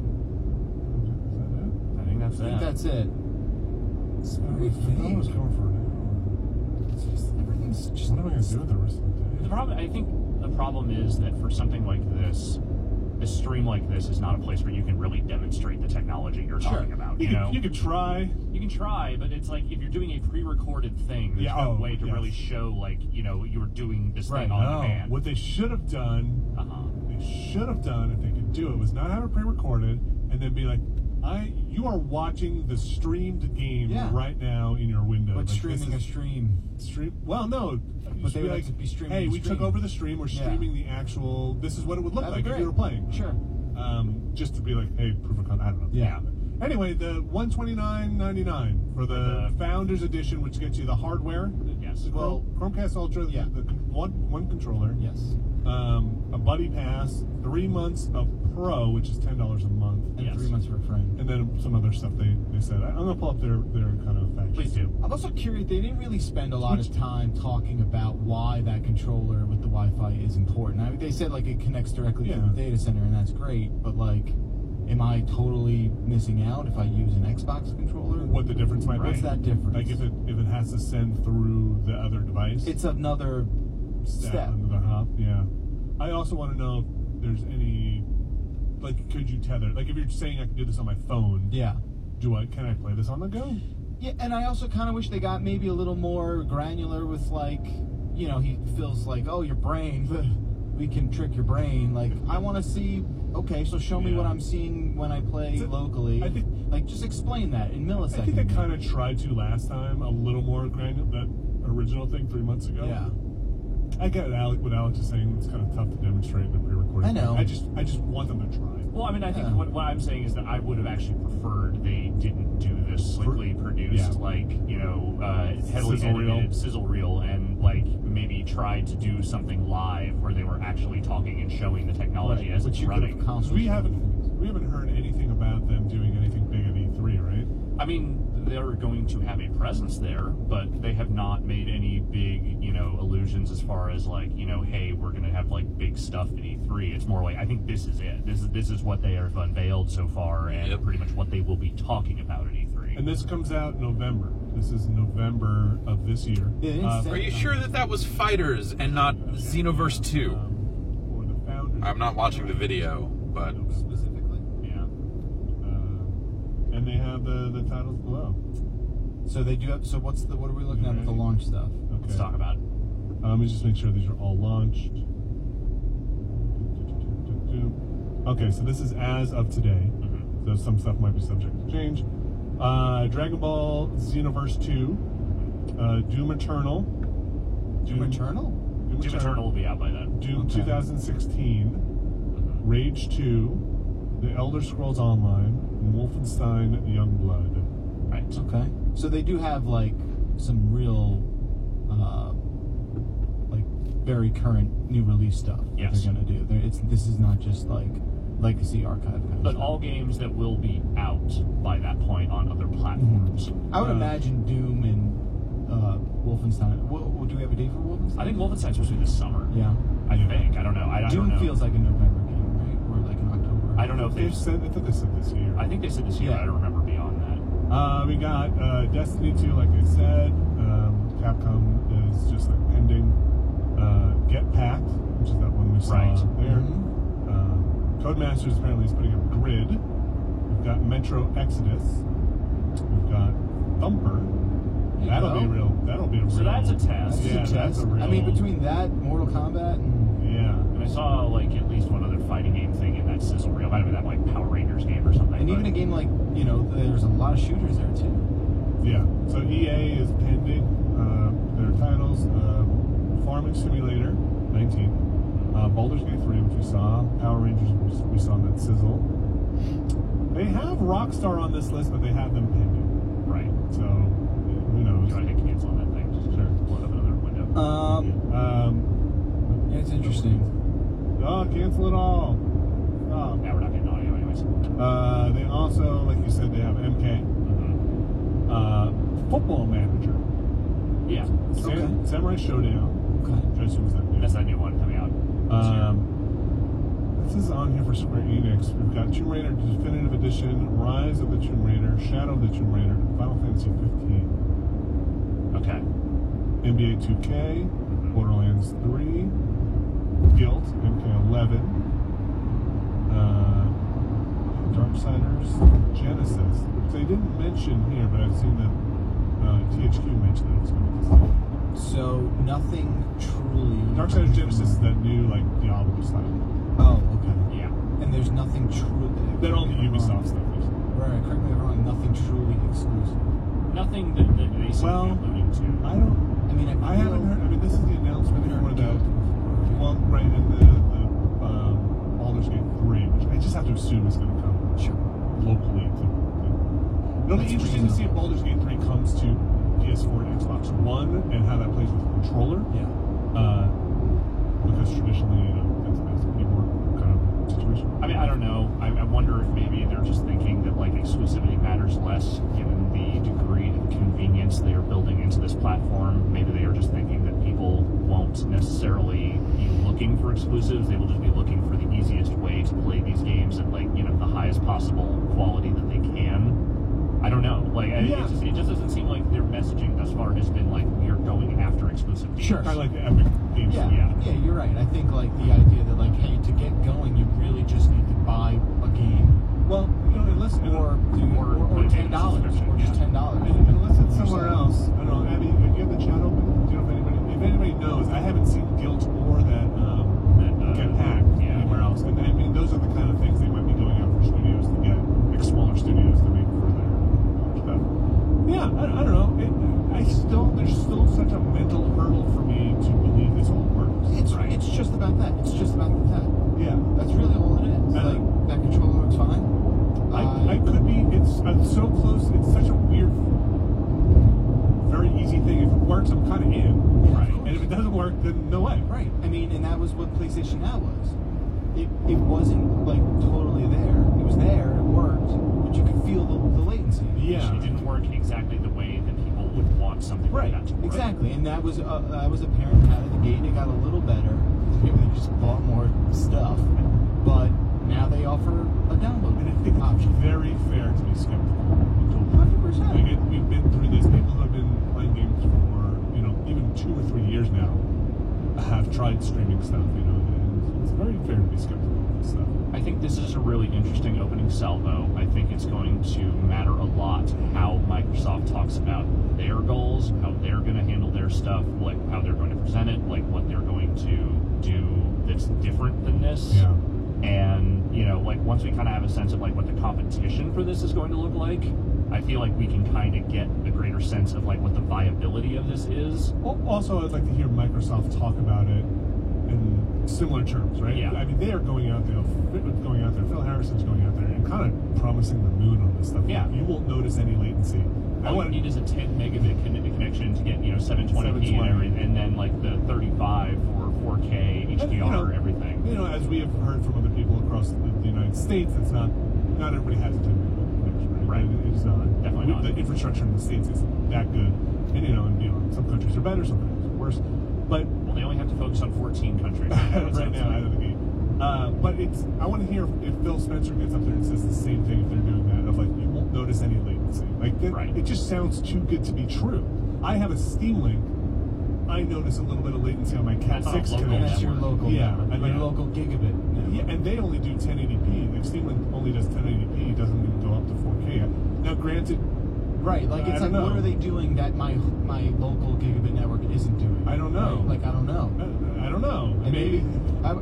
I think that's I think it. that's it. It's very I thought I was vague. going for an It's just, everything's just. hour. What am I going to do with the rest of the The day? problem, I think, the problem is that for something like this, a stream like this is not a place where you can really demonstrate the technology you're talking about. You know, You could try. you can try, but it's like if you're doing a pre-recorded thing, there's Yeah, no oh, way to yes. really show like you're doing this Right, thing on No, demand. what they should have done, Uh-huh. if they could do it, was not have it pre-recorded and then be like, you are watching the streamed game Yeah. right now in your window. But Like, streaming this a is stream. stream. Well, no. Just they be would like, have to be streaming hey, the we took stream. over the stream. We're Yeah. streaming the actual. This is what it would look That'd like be if you great. were playing. Sure. Just to be like, hey, proof of concept. I don't know. Yeah. Anyway, the $129.99 for the Founders Edition, which gets you the hardware. Yes. The Well, Chromecast Ultra. yeah. The one controller. Yes. A buddy pass, 3 months of Pro, which is $10 a month, And Yes. 3 months for a friend. and then some other stuff they said. I'm gonna pull up their kind of fact Please sheet. do. I'm also curious, they didn't really spend a lot of time talking about why that controller with the Wi-Fi is important. I mean, they said like it connects directly to Yeah. the data center, and that's great, but like, am I totally missing out if I use an Xbox controller? What the difference might be? What's that difference? Like if it has to send through the other device. It's another step. Another hop. Yeah. I also want to know if there's any, like, could you tether? Like, if you're saying I can do this on my phone, Yeah. can I play this on the go? Yeah, and I also kind of wish they got maybe a little more granular with like, he feels like, oh, your brain, we can trick your brain. Like, I want to see, okay, so show me Yeah. what I'm seeing when I play So, locally. I think- like, just explain that in milliseconds. I think they kind of tried to last time, a little more granular, that original thing 3 months ago. Yeah. I get what Alex is saying. It's kind of tough to demonstrate in the pre-recording. I know. I just want them to try. Well, I mean, I think what I'm saying is that I would have actually preferred they didn't do this slickly produced, heavily edited sizzle reel, and like maybe tried to do something live where they were actually talking and showing the technology as it's running. We haven't heard anything about them doing anything big at E3, right? I mean, they're going to have a presence there, but they have not made any big, allusions as far as like, hey, we're going to have like big stuff at E3. It's more like, I think this is it. This is what they have unveiled so far, and pretty much what they will be talking about at E3. And this comes out in November. This is November of this year. Are you sure that was Fighters and not Xenoverse 2? I'm not watching the video, but specifically, yeah. And they have the titles below. So they do have. So what are we looking at with the launch stuff? Okay. Let's talk about it. Let me just make sure these are all launched. Okay, so this is as of today. So some stuff might be subject to change. Dragon Ball Xenoverse 2, Doom Eternal. Doom Eternal? Doom Eternal will be out by then. Doom 2016, Rage 2, The Elder Scrolls Online, and Wolfenstein Youngblood. Right. Okay. So they do have like some real, like very current new release stuff that they're gonna do. This is not just like legacy archive kind of But stuff. all games that will be out by that point on other platforms. I would imagine Doom and Wolfenstein. Do we have a date for Wolfenstein? I think Wolfenstein's supposed to be this summer. Yeah. I think. I don't know. I don't Doom know. feels like a November game, right? Or like an October. I don't know if They've said. I thought they said this year. I think they said this year. I don't remember beyond that. We got Destiny 2, like I said. Capcom is just like pending. Get Packed, which is that one we saw there. Codemasters apparently is putting up Grid. We've got Metro Exodus. We've got Thumper. That'll be real. So that's a test. That's a real. I mean, between that, Mortal Kombat, and and I saw like at least one other fighting game thing in that sizzle reel. Might have been that like Power Rangers game or something. and even a game like there's a lot of shooters there too. Yeah. So EA is pending their titles: Farming Simulator 19. Baldur's Gate 3, which we saw, Power Rangers, we saw in that sizzle. They have Rockstar on this list, but they have them pending. Right. So, who knows? You want to hit cancel on that thing? Sure. Load up another window. Yeah, it's interesting. Oh, cancel it all. Oh. Yeah, we're not getting audio anyways. They also, like you said, they have MK. Football Manager. Yeah. Samurai Showdown. Okay. Which I assume is that new. That's that new one coming out. This is on here for Square Enix. We've got Tomb Raider Definitive Edition, Rise of the Tomb Raider, Shadow of the Tomb Raider, and Final Fantasy 15. Okay. NBA 2K, Borderlands 3, Guilt, MK11, Darksiders, Genesis, which they didn't mention here, but I've seen that THQ mentioned that it was going to be this year. So nothing truly. Darksiders Genesis is that new like Diablo style. Oh, okay. Yeah. And there's nothing truly. They're all the Ubisoft stuff. Right. Correct me if I'm wrong. Nothing truly exclusive. Nothing that they seem to be alluding to. I don't. I mean, I haven't heard. I mean, this is the announcement for the. Well, right, and the Baldur's Gate 3, which I just have to assume is going to come locally. It'll be interesting to see if Baldur's Gate 3 comes to PS4 and Xbox One and how that plays with the controller. Yeah. Because traditionally, that's a keyboard kind of situation. I mean, I don't know. I wonder if maybe they're just thinking that like exclusivity matters less given the degree of convenience they are building into this platform. Maybe they are just thinking that people won't necessarily be looking for exclusives. They will just be looking for the easiest way to play these games at like the highest possible quality that they can. I don't know. Like, it just doesn't seem like their messaging thus far has been like we are going after exclusive games. Sure. Kind of like the Epic games. Yeah, you're right. I think like the idea that like, hey, to get going, you really just need to buy a game. Well, unless or $10, or just $10. Unless it's somewhere else. I don't know. Abby, do you have the chat open? Do you know if anybody knows? I haven't seen Guilt or that Get Packed anywhere else. And I mean, those are the kind of things they might be going out for studios to get, like smaller studios to make for their stuff. Yeah, I don't know. There's still such a mental hurdle for me to believe this all works. then no way. Right. I mean, and that was what PlayStation Now was. It wasn't like totally there. It was there, it worked, but you could feel the latency. Yeah. It didn't work exactly the way that people would want something like that to work. Exactly, and that was apparent out of the gate. It got a little better. Maybe they just bought more stuff, but now they offer a download And I think it's option. very fair to be skeptical. 100%. Like we've been through this. People who have been playing games for, even 2 or 3 years now have tried streaming stuff, and it's very fair to be skeptical of this stuff. I think this is a really interesting opening salvo. I think it's going to matter a lot how Microsoft talks about their goals, how they're going to handle their stuff, like how they're going to present it, like what they're going to do that's different than this. Yeah. And, like once we kind of have a sense of like what the competition for this is going to look like, I feel like we can kind of get a greater sense of like what the viability of this is. Well, also, I'd like to hear Microsoft talk about it in similar terms, right? Yeah. I mean, they are going out there. Phil Harrison's going out there and kind of promising the moon on this stuff. Yeah. You won't notice any latency. All you need is a 10 megabit connection to get 720p and then like the 35 for 4K HDR everything. As we have heard from other people across the United States, it's not everybody has a 10 megabit connection, right? It's not Definitely not. The infrastructure in the States isn't that good, and some countries are better, some countries are worse. But they only have to focus on 14 countries right now out of the gate. But I want to hear if Phil Spencer gets up there and says the same thing if they're doing that, of like, you won't notice any latency. Like, it just sounds too good to be true. I have a Steam Link. I notice a little bit of latency on my Cat 6 connection. That's your local, your local gigabit. Yeah, and they only do 1080p. Like, Steam Link only does 1080p. It doesn't even go up to 4K. Now, granted, right, like it's like, what are they doing that my local gigabit network isn't doing? I don't know. Right? Like, I don't know. I don't know. And maybe I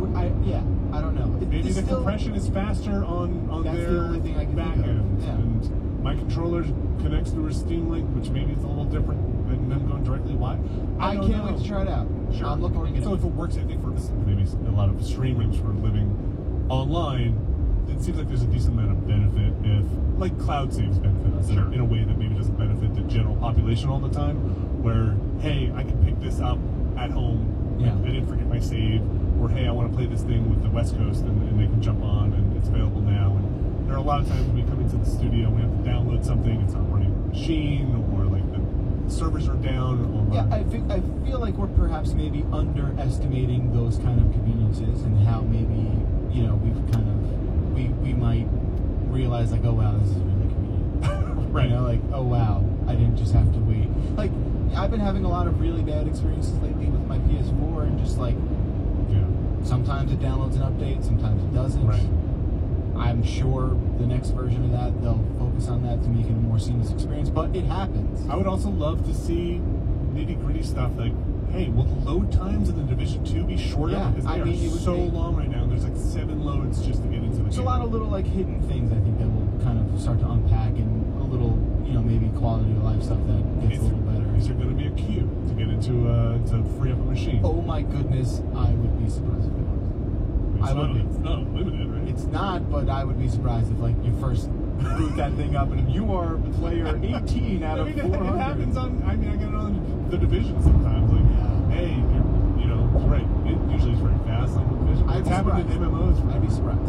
don't know. Maybe the compression is faster on that's their the only thing I can back think of. end. Yeah. And my controller connects through a Steam Link, which maybe is a little different than them going directly live. I can't wait to try it out. Sure. I'm looking forward to So if it works, I think for maybe a lot of streamers who are living online, it seems like there's a decent amount of benefit if, like, cloud saves benefit us in a way that maybe doesn't benefit the general population all the time, where, hey, I can pick this up at home, I didn't forget my save, or hey, I want to play this thing with the West Coast, and they can jump on, and it's available now. And there are a lot of times when we come into the studio, we have to download something, it's not running on the machine, or like the servers are down. Or I feel like we're perhaps maybe underestimating those kind of conveniences, and how maybe we've kind of we might realize like, oh wow, this is really convenient. Right. Like, oh wow, I didn't just have to wait. Like, I've been having a lot of really bad experiences lately with my PS4, and just like, sometimes it downloads an update, sometimes it doesn't. Right. I'm sure the next version of that, they'll focus on that to make it a more seamless experience, but it happens. I would also love to see nitty-gritty stuff like, hey, will the load times in the Division 2 be shorter? Yeah, because they it are would so be long right now. There's like 7 loads just to get into the There's game. a lot of little like hidden things I think that will kind of start to unpack, and a little, maybe quality of life stuff that gets a little better. Is there going to be a queue to get into to free up a machine? Oh my goodness, I would be surprised if it was. It's not limited, right? It's not, but I would be surprised if like you first boot that thing up and you are player 18 out of 400. It happens on. I get it on the Division sometimes. Like, hey, right. It usually is very fast on the Division. It's happened in MMOs. I'd be surprised.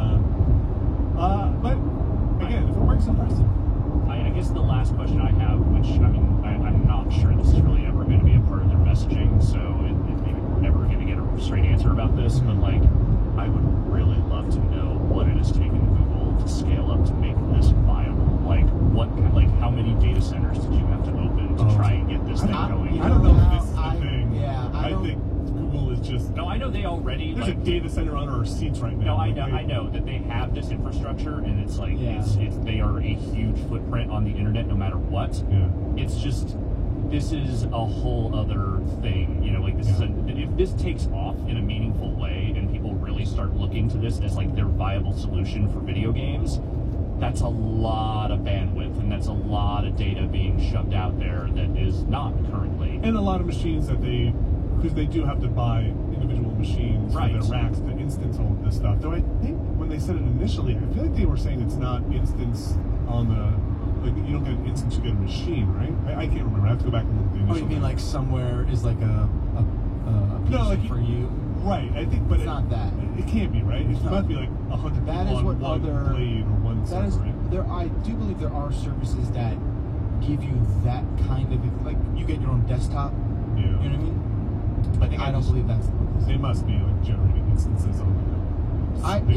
But again, if it works, impressive. I guess the last question I have, which I'm not sure this is really ever going to be a part of their messaging, so maybe we're never going to get a straight answer about this, but like, I would really love to know what it has taken Google to scale up to make this viable. Like how many data centers did you have to open to try and get this thing going? I don't know if this is a thing. Yeah, I think Google is just. No, I know they already. There's a data center on our seats right now. No, I know that they have this infrastructure, and it's like they are a huge footprint on the internet, no matter what. Yeah. It's just, this is a whole other thing. Like this is if this takes off in a meaningful way, and people really start looking to this as like their viable solution for video games, that's a lot of bandwidth, and that's a lot of data being shoved out there that is not currently. And a lot of machines that because they do have to buy individual machines for their racks to instance all of this stuff. Though I think when they said it initially, I feel like they were saying it's not instance on like you don't get an instance, you get a machine, right? I can't remember. I have to go back and look at the initial. Oh, you mean like somewhere is like a appeasement for you. Right, I think, but it's not that. It can't be, right? It must be like 100 that people is what on one other blade or one server, right? I do believe there are services that give you that kind of, like, you get your own desktop. Yeah. You know what I mean? I think I don't believe that's the case. They must be like generating instances on I don't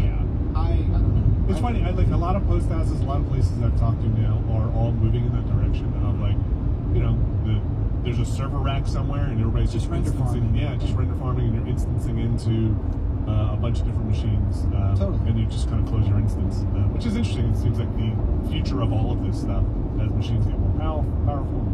know. It's funny. I like a lot of post houses, a lot of places I've talked to now are all moving in that direction, and I'm like, you know, there's a server rack somewhere, and everybody's just render farming. Yeah, just render farming, and you're instancing into a bunch of different machines. Totally. And you just kind of close your instance, which is interesting. It seems like the future of all of this stuff as machines get more powerful.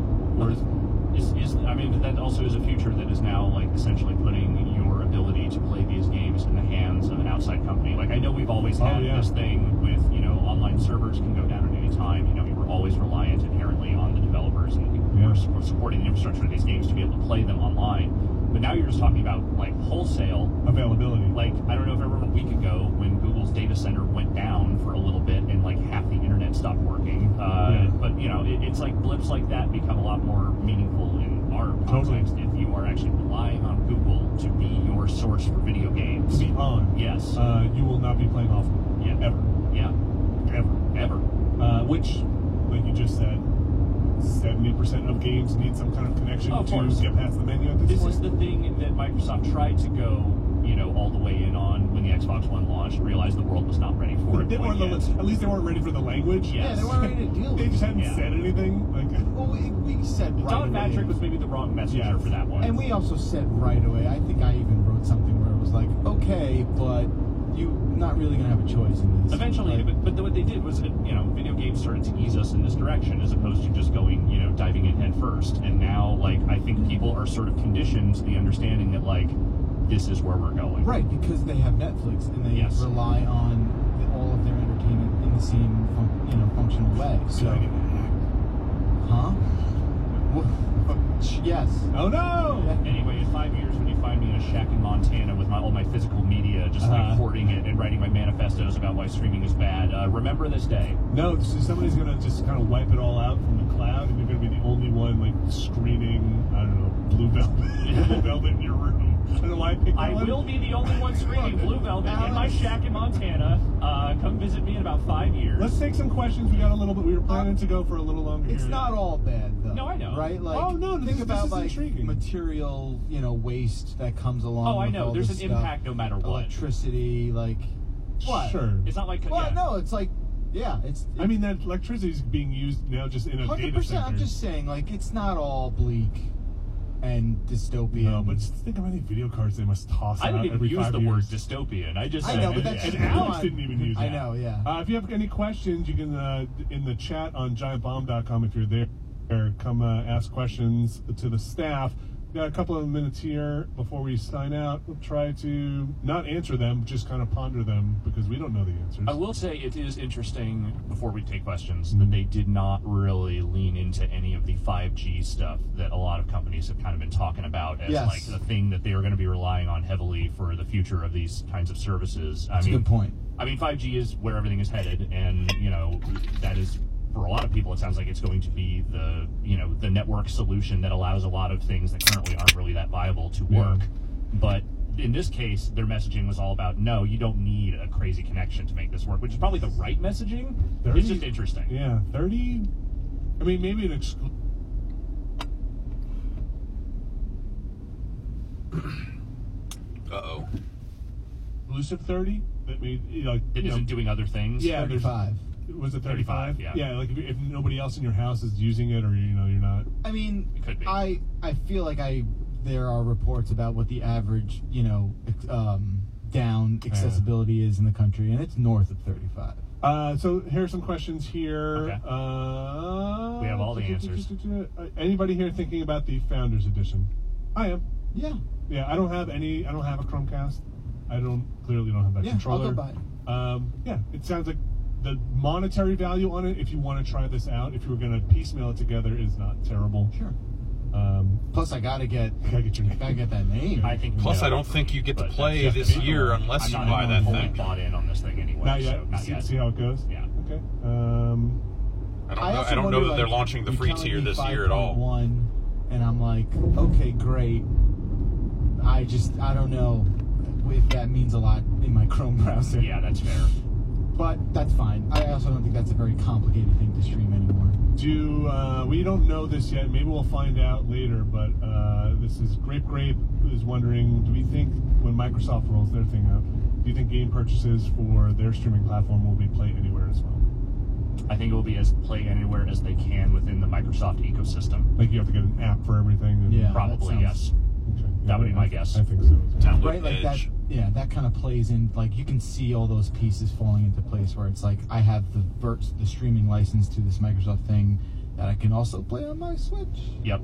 I mean, that also is a future that is now like essentially putting your ability to play these games in the hands of an outside company. Like, I know we've always had this thing with, you know, online servers can go down at any time. You know, we were always reliant inherently on the developers and the people who were supporting the infrastructure of these games to be able to play them online. But now you're just talking about like wholesale availability. Like, I don't know if I remember a week ago when Google's data center went down for a little bit and like half the internet stopped working. But you know, it's like blips like that become a lot more meaningful in our context if you are actually relying on Google to be your source for video games. To be on. Yes. You will not be playing off Google. Yeah. Ever. Yeah. Ever. Which, like you just said, 70% of games need some kind of connection to get past the menu at this point. This is the thing that Microsoft tried to go, you know, all the way in on when the Xbox One launched, realized the world was not ready for it. At least they weren't ready for the language. Yes. Yeah, they weren't ready to deal with it. They just hadn't said anything. Like, well, we said right Don away. Patrick was maybe the wrong messenger for that one. And we also said right away, I think I even wrote something where it was like, okay, but you're not really going to have a choice in this. Eventually, but what they did was, you know, video games started to ease us in this direction as opposed to just going, you know, diving in head first. And now, like, I think people are sort of conditioned to the understanding that, like, this is where we're going. Right, because they have Netflix and they rely on all of their entertainment in the same, functional way. So, yes. Oh no! Anyway, in 5 years, when you find me in a shack in Montana with all my physical media, just like hoarding it and writing my manifestos about why streaming is bad, remember this day. No, so somebody's gonna just kind of wipe it all out from the cloud, and you're gonna be the only one like screening, I don't know, Blue Velvet in your room. I don't know why I picked that one. Will be the only one screening Blue Velvet in my shack in Montana. Come visit me in about 5 years. Let's take some questions. We got a little bit. We were planning to go for a little longer. It's not all bad, though. No, I know. Right? Like, oh no, think about like intriguing. material, waste that comes along. Oh, I with know. all There's this an stuff. impact no matter what. Electricity, like what? Sure. It's not like no, it's like it's. I mean, that electricity is being used now just in a data 100%. center. I'm just saying, like, it's not all bleak and dystopian. No, but just think of how many video cards they must toss I out didn't even every use 5 the year. word dystopian. I just I said, know, but that's and just Alex not- didn't even use that. I know, yeah. If you have any questions, you can in the chat on giantbomb.com if you're there. Come ask questions to the staff. We got a couple of minutes here before we sign out. We'll try to not answer them, just kind of ponder them because we don't know the answers. I will say it is interesting, before we take questions, that they did not really lean into any of the 5G stuff that a lot of companies have kind of been talking about as like the thing that they are going to be relying on heavily for the future of these kinds of services. That's a good point. I mean, 5G is where everything is headed, and, that is, for a lot of people, it sounds like it's going to be the network solution that allows a lot of things that currently aren't really that viable to work. But in this case, their messaging was all about, no, you don't need a crazy connection to make this work, which is probably the right messaging. 30, it's just interesting. Yeah, 30. I mean, maybe an exclusive 30 that made it isn't doing other things. Yeah, 35. Was it 35? Yeah. Like if nobody else in your house is using it, or you're not. I mean, it could be. I feel like there are reports about what the average, down accessibility is in the country, and it's north of 35. So here's some questions here. Okay. We have all the answers. Anybody here thinking about the Founders Edition? I am. Yeah. Yeah, I don't have a Chromecast. I clearly don't have that controller. I'll go buy it. Yeah, it sounds like the monetary value on it, if you want to try this out, if you were going to piecemeal it together, is not terrible. Sure. Plus, I gotta get your name. Gotta get that name. I think. Plus, I don't think you get to play this year unless you buy that thing. Bought in on this thing anyway. Not yet. So not yet. See how it goes. Yeah. Okay. I don't know that they're launching the free tier this year at all. And I'm like, okay, great. I don't know if that means a lot in my Chrome browser. Yeah, that's fair. But that's fine. I also don't think that's a very complicated thing to stream anymore. We don't know this yet. Maybe we'll find out later. But this is Grape is wondering: do we think when Microsoft rolls their thing out, do you think game purchases for their streaming platform will be Play Anywhere as well? I think it will be as Play Anywhere as they can within the Microsoft ecosystem. Like you have to get an app for everything. And Yeah, probably that yes. Okay. That would be my guess. I think so. Download Right, like that. Edge. Yeah, that kind of plays in. Like you can see all those pieces falling into place where it's like I have the streaming license to this Microsoft thing that I can also play on my Switch. Yep.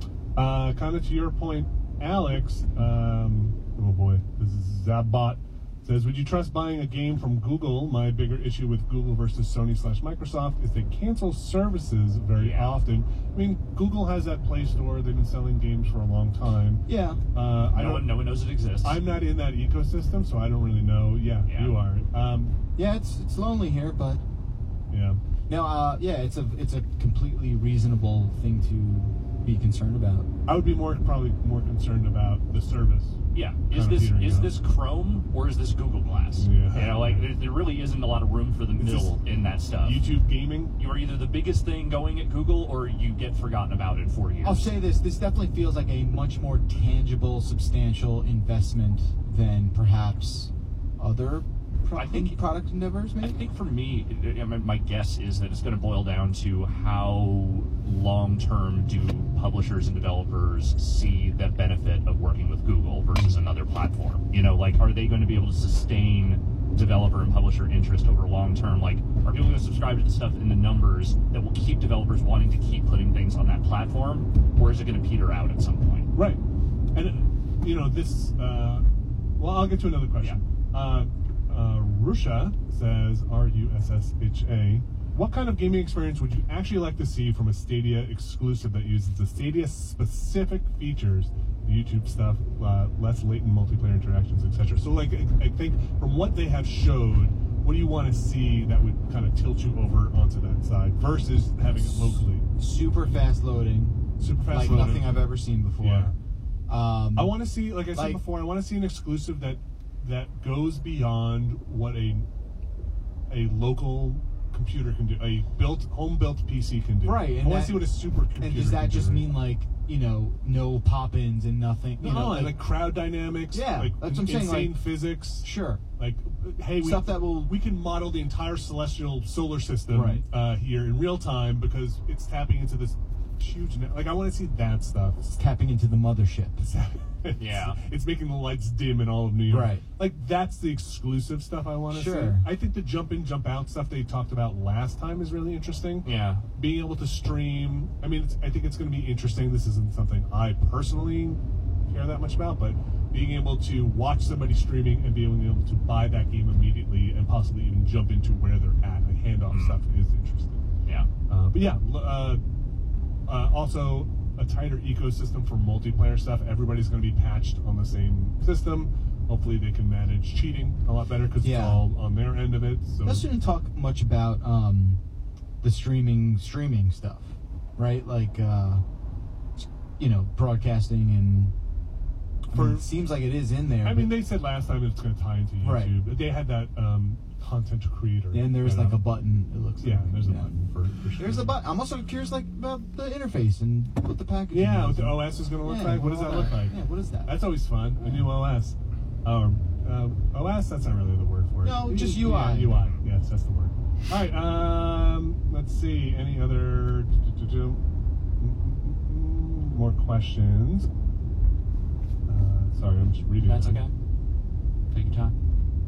Kind of to your point, Alex. Oh boy, this is Zabbot. Says, would you trust buying a game from Google? My bigger issue with Google versus Sony/Microsoft is they cancel services very often. I mean, Google has that Play Store. They've been selling games for a long time. Yeah. No one knows it exists. I'm not in that ecosystem, so I don't really know. Yeah. You are. Yeah, it's lonely here, but yeah. no, yeah, it's a completely reasonable thing to be concerned about. I would be probably more concerned about the service. Yeah. Is this Chrome or is this Google Glass? Yeah. You know, like there really isn't a lot of room for the middle in that stuff. YouTube gaming? You are either the biggest thing going at Google or you get forgotten about in 4 years. I'll say this definitely feels like a much more tangible, substantial investment than perhaps other product endeavors, maybe? I think for me, my guess is that it's going to boil down to how long-term do publishers and developers see the benefit of working with Google versus another platform. You know, like, are they going to be able to sustain developer and publisher interest over long-term? Like, are people going to subscribe to the stuff in the numbers that will keep developers wanting to keep putting things on that platform? Or is it going to peter out at some point? Right. And, you know, this... well, I'll get to another question. Yeah. Rusha says, R-U-S-S-H-A, what kind of gaming experience would you actually like to see from a Stadia exclusive that uses the Stadia specific features, the YouTube stuff, less latent multiplayer interactions, etc.? So, like, I think from what they have showed, what do you want to see that would kind of tilt you over onto that side versus having it locally? Super fast loading. Super fast like loading. Like nothing I've ever seen before. Yeah. I want to see, like I said before, I want to see an exclusive that goes beyond what a local computer can do, a home-built PC can do. Right. I want to see what a supercomputer And does that can just do. mean, like, you know, no pop-ins and nothing? You know, like crowd dynamics. Yeah, like that's what I'm saying. Insane Like, physics. Sure. Like, hey, Stuff that we can model the entire celestial solar system here in real time because it's tapping into this huge. Like, I want to see that stuff. It's tapping into the mothership. Yeah. It's making the lights dim in all of New York. Right. Like, that's the exclusive stuff I want to see. Sure. I think the jump in, jump out stuff they talked about last time is really interesting. Yeah. Being able to stream. I mean, I think it's going to be interesting. This isn't something I personally care that much about, but being able to watch somebody streaming and being able to buy that game immediately and possibly even jump into where they're at, like handoff stuff, is interesting. Yeah. But yeah, also a tighter ecosystem for multiplayer stuff. Everybody's going to be patched on the same system. Hopefully they can manage cheating a lot better because it's all on their end of it. So Let's not talk much about the streaming stuff, right? Like, you know, broadcasting and... it seems like it is in there. I mean, they said last time it's going to tie into YouTube. Right. They had that content creator. And there's like a button, it looks like. Yeah, there's a button for There's a button. I'm also curious, like, about the interface and what the packaging Yeah, is. what the OS is going to look like. What does that look like? Yeah, what is that? That's always fun. A new OS. OS, that's not really the word for it. No, just UI. Yeah, UI. Yes, that's the word. All right, let's see. Any other... more questions? Sorry, I'm just reading. That's okay. Take your time.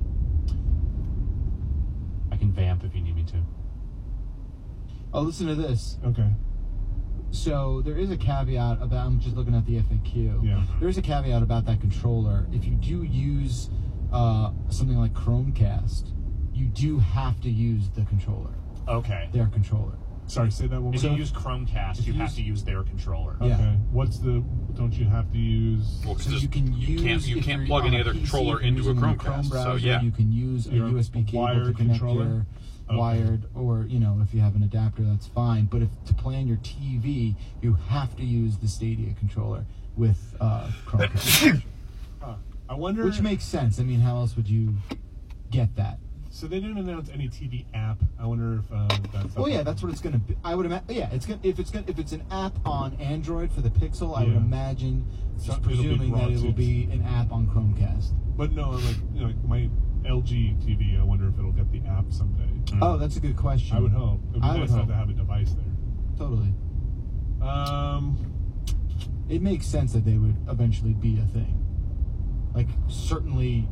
I can vamp if you need me to. Oh, listen to this. Okay. So there is a caveat about, I'm just looking at the FAQ. Yeah. There is a caveat about that controller. If you do use something like Chromecast, you do have to use the controller. Okay. Their controller. Sorry, say that one more If you time. use Chromecast, you have to use their controller. Okay. Yeah. Don't you have to use... Well, So because you can use, you if can't you're plug on any a other PC, controller if you're into a using Chromecast. Chrome browser, So yeah, you can use a Your USB cable wired to connect controller? your wired, or, you know, if you have an adapter, that's fine. But if to play on your TV, you have to use the Stadia controller with Chromecast. I wonder. Which makes sense. I mean, how else would you get that? So they didn't announce any TV app. I wonder if that's. Oh yeah, that's what it's going to be. I would imagine. Yeah, if it's an app on Android for the Pixel, I would imagine, just presuming that it will be an app on Chromecast. But no, like my LG TV. I wonder if it'll get the app someday. Oh, that's a good question. I would hope. It would be nice to have a device there. Totally. It makes sense that they would eventually be a thing. Like, certainly,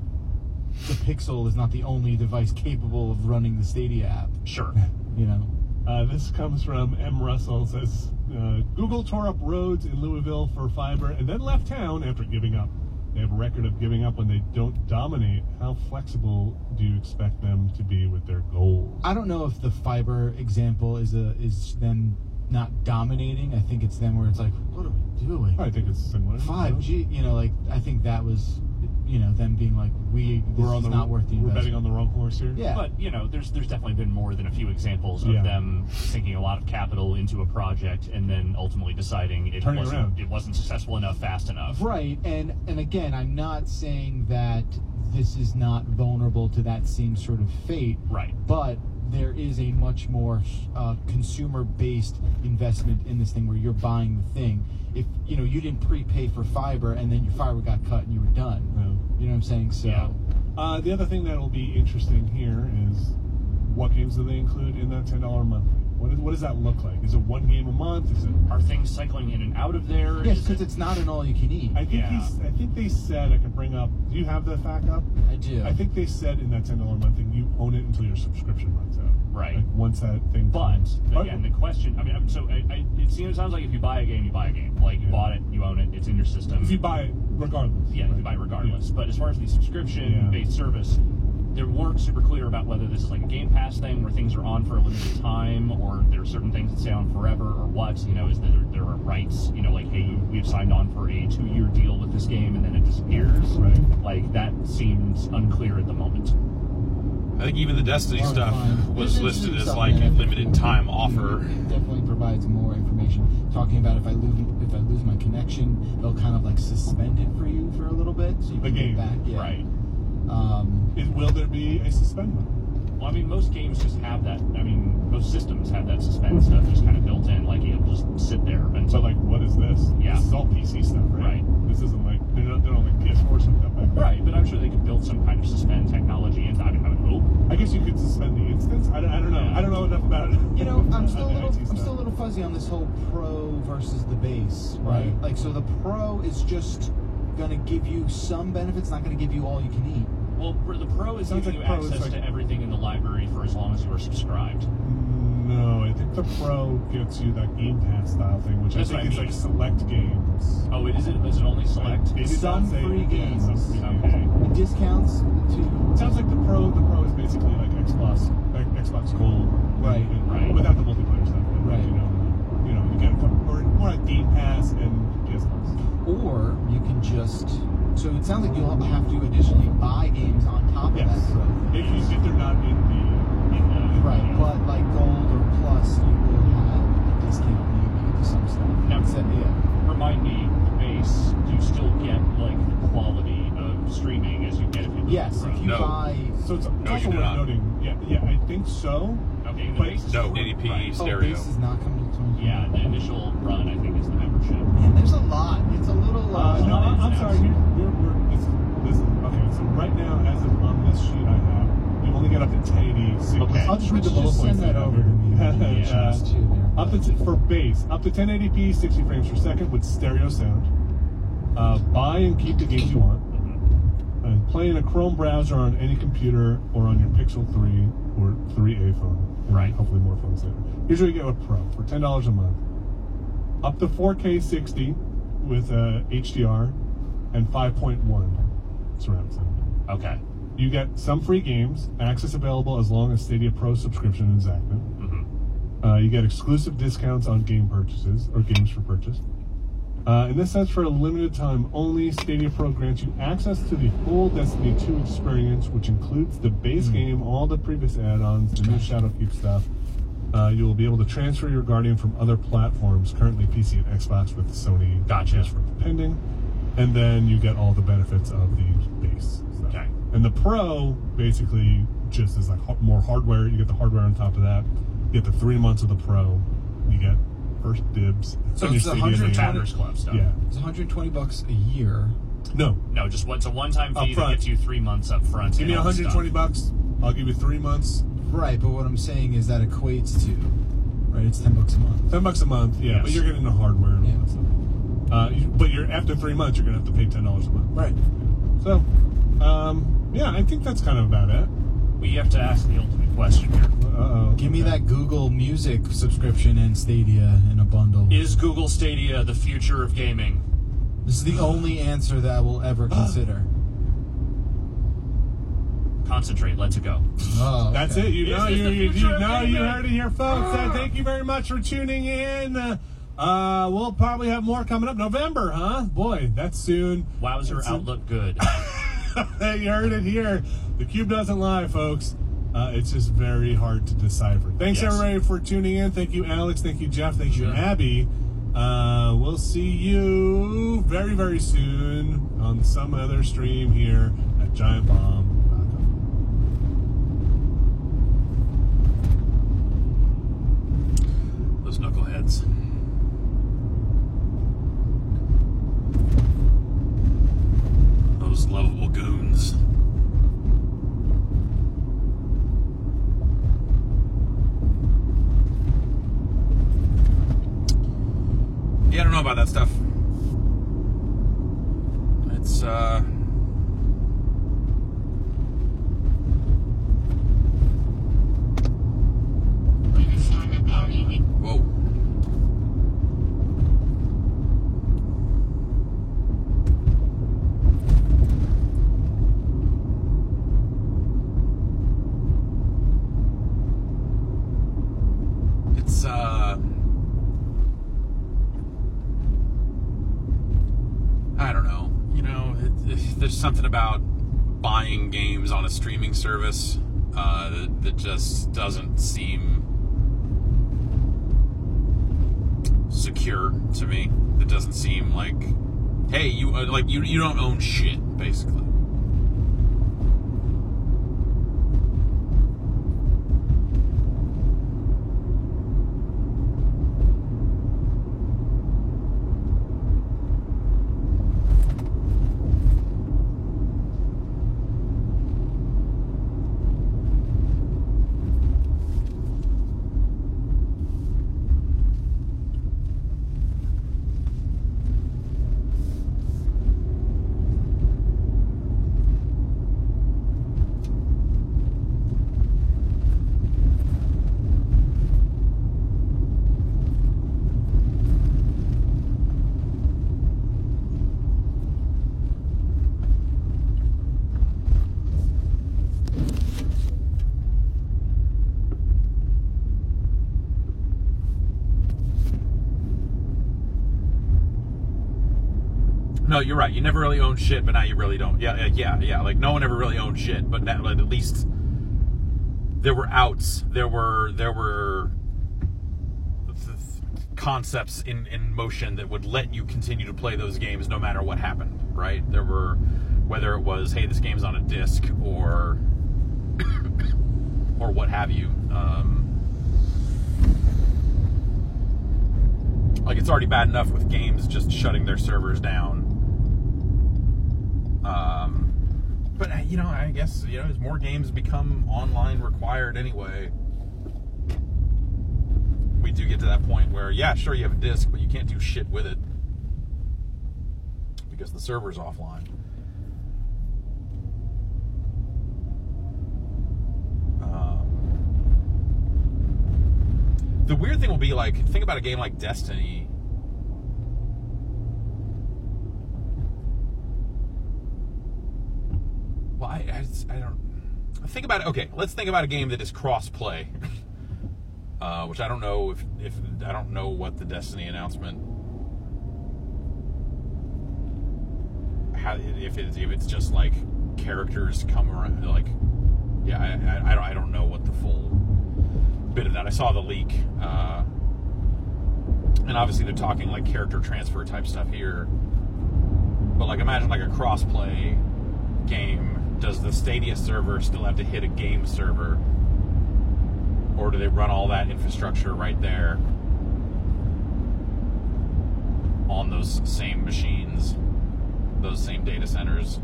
the Pixel is not the only device capable of running the Stadia app. Sure. You know. This comes from M. Russell. It says, Google tore up roads in Louisville for fiber and then left town after giving up. They have a record of giving up when they don't dominate. How flexible do you expect them to be with their goals? I don't know if the fiber example is them not dominating. I think it's them where it's like, what are we doing? I think it's similar. 5G, you know, like, I think that was, you know, them being like, we're not worth the investment. We're betting on the wrong horse here. Yeah. But, you know, there's definitely been more than a few examples of them sinking a lot of capital into a project and then ultimately deciding it wasn't successful enough fast enough. Right. And again, I'm not saying that this is not vulnerable to that same sort of fate. Right. But there is a much more consumer-based investment in this thing where you're buying the thing. If, you know, you didn't prepay for fiber and then your fiber got cut and you were done. No. You know what I'm saying? So, the other thing that will be interesting here is what games do they include in that $10 monthly? What does that look like? Is it one game a month? Are things cycling in and out of there? Yes, because it's not an all-you-can-eat. I think they said, I can bring up, do you have the fact up? I do. I think they said in that $10 month thing, you own it until your subscription runs out. Right. Like once that thing again, the question, I mean, so it sounds like if you buy a game, you buy a game. Like, you bought it, you own it, it's in your system. If you buy it regardless. Yeah, if you buy it regardless. But as far as the subscription-based service, they weren't super clear about whether this is like a Game Pass thing where things are on for a limited time, or there are certain things that stay on forever, or what. You know, is there are rights, you know, like, hey, we've signed on for a 2-year deal with this game and then it disappears. Right. Like, that seems unclear at the moment. I think even the Destiny stuff was listed as like a limited time offer. It definitely provides more information. Talking about if I lose my connection, they'll kind of like suspend it for you for a little bit, so you can get back. Yeah. Right. Will there be a suspend mode? Well, I mean, most games just have that. I mean, most systems have that suspend stuff just kind of built in. Like, it'll just sit there. And But like, what is this? Yeah. This is all PC stuff, right? This isn't like they're not like PS4 stuff back there. Right, but I'm sure they could build some kind of suspend technology into. I would hope. I guess you could suspend the instance. I don't know. I don't know enough about it. You know, I'm still a little fuzzy on this whole Pro versus the base, right? Like, so the Pro is just going to give you some benefits, not going to give you all you can eat. Well, the Pro is giving you access to everything in the library for as long as you are subscribed. No, I think the Pro gets you that Game Pass style thing, which I think is like select games. Oh, is it only select? Some free games. Okay. Discounts to. It sounds like the Pro is basically like Xbox Gold, right? Without the multiplayer stuff, right? You know, you get a couple more like Game Pass and PS Plus. Or you can just. So it sounds like you'll have to additionally buy games on top of that. If they're not in the right, but like Gold or Plus, you will have a discount maybe to some stuff. Now, remind me, the base, do you still get like the quality of streaming as you get if you buy? Yes, if you buy. So it's also worth noting. Yeah, I think so. Okay, the but base is 1080p stereo. Base is not coming to 20. Yeah, the initial run I think is the membership. Man, there's a lot. It's a little. No, I'm sorry. Okay, so right now, as of on this sheet I have, you only get up to 1080. Okay. I'll just read the bullet points. Send that over to me. Up to for base, up to 1080p, 60 frames per second with stereo sound. Buy and keep the games you want. And play in a Chrome browser on any computer or on your Pixel 3 or 3A phone. Right. Hopefully more phones later. Here's what you get with Pro for $10 a month. Up to 4K 60 with HDR and 5.1 surround sound. Okay. You get some free games, access available as long as Stadia Pro subscription is active. You get exclusive discounts on game purchases or games for purchase. In this sense, for a limited time only, Stadia Pro grants you access to the full Destiny 2 experience, which includes the base game, all the previous add-ons, the new Shadowkeep stuff. You will be able to transfer your Guardian from other platforms, currently PC and Xbox with Sony. Gotcha. Transfer pending. and then you get all the benefits of the base stuff. Okay. And the Pro basically just is like more hardware. You get the hardware on top of that. You get the 3 months of the Pro. You get first dibs. So on your it's Stadia 120 name. Founders Club stuff. Yeah. It's $120 a year. No. No, just it's a one-time fee Up front. that gets you 3 months up front. Give me and all the $120. I'll give you 3 months. Right, but what I'm saying is that equates to, right? It's $10 a month. $10 a month, yeah, Yes. but you're getting the hardware and all Yeah. that stuff. But you're after 3 months, you're gonna have to pay $10 a month. Right. So, yeah, I think that's kind of about it. We have to ask the ultimate question here. Uh-oh. Give me that Google Music subscription and Stadia in a bundle. Is Google Stadia the future of gaming? This is the only answer that I will ever consider. Concentrate. Let's go. Oh, That's okay. it. You Is know, this the you future of know, you gaming? heard it here, folks. Thank you very much for tuning in. We'll probably have more coming up. November, huh? Boy, that's soon. Wowzer That's outlook good. You heard it here. The Cube doesn't lie, folks. It's just very hard to decipher. Thanks, Yes. everybody, for tuning in. Thank you, Alex. Thank you, Jeff. Thank you, Abby. We'll see you very, very soon on some other stream here at GiantBomb.com. Those knuckleheads. Those lovable goons. Yeah, I don't know about that stuff. It's, whoa. It's, I don't know. You know, there's something about buying games on a streaming service that just doesn't seem secure to me. It doesn't seem like, hey, you don't own shit, basically. No, you're right. You never really owned shit, but now you really don't. Yeah. Like, no one ever really owned shit, but now, at least there were outs. There were concepts in motion that would let you continue to play those games no matter what happened, right? There were, whether it was, hey, this game's on a disc, or or what have you. Like, it's already bad enough with games just shutting their servers down. But, you know, I guess, you know, as more games become online required anyway, we do get to that point where, yeah, sure, you have a disc, but you can't do shit with it because the server's offline. The weird thing will be, like, think about a game like Destiny. Well, I don't think about it. Okay, let's think about a game that is cross-play, which I don't know if I don't know what the Destiny announcement, if it's just like characters come around, like, yeah, I don't know what the full bit of that. I saw the leak, and obviously they're talking like character transfer type stuff here. But like, imagine like a cross-play game. Does the Stadia server still have to hit a game server? Or do they run all that infrastructure right there on those same machines, those same data centers?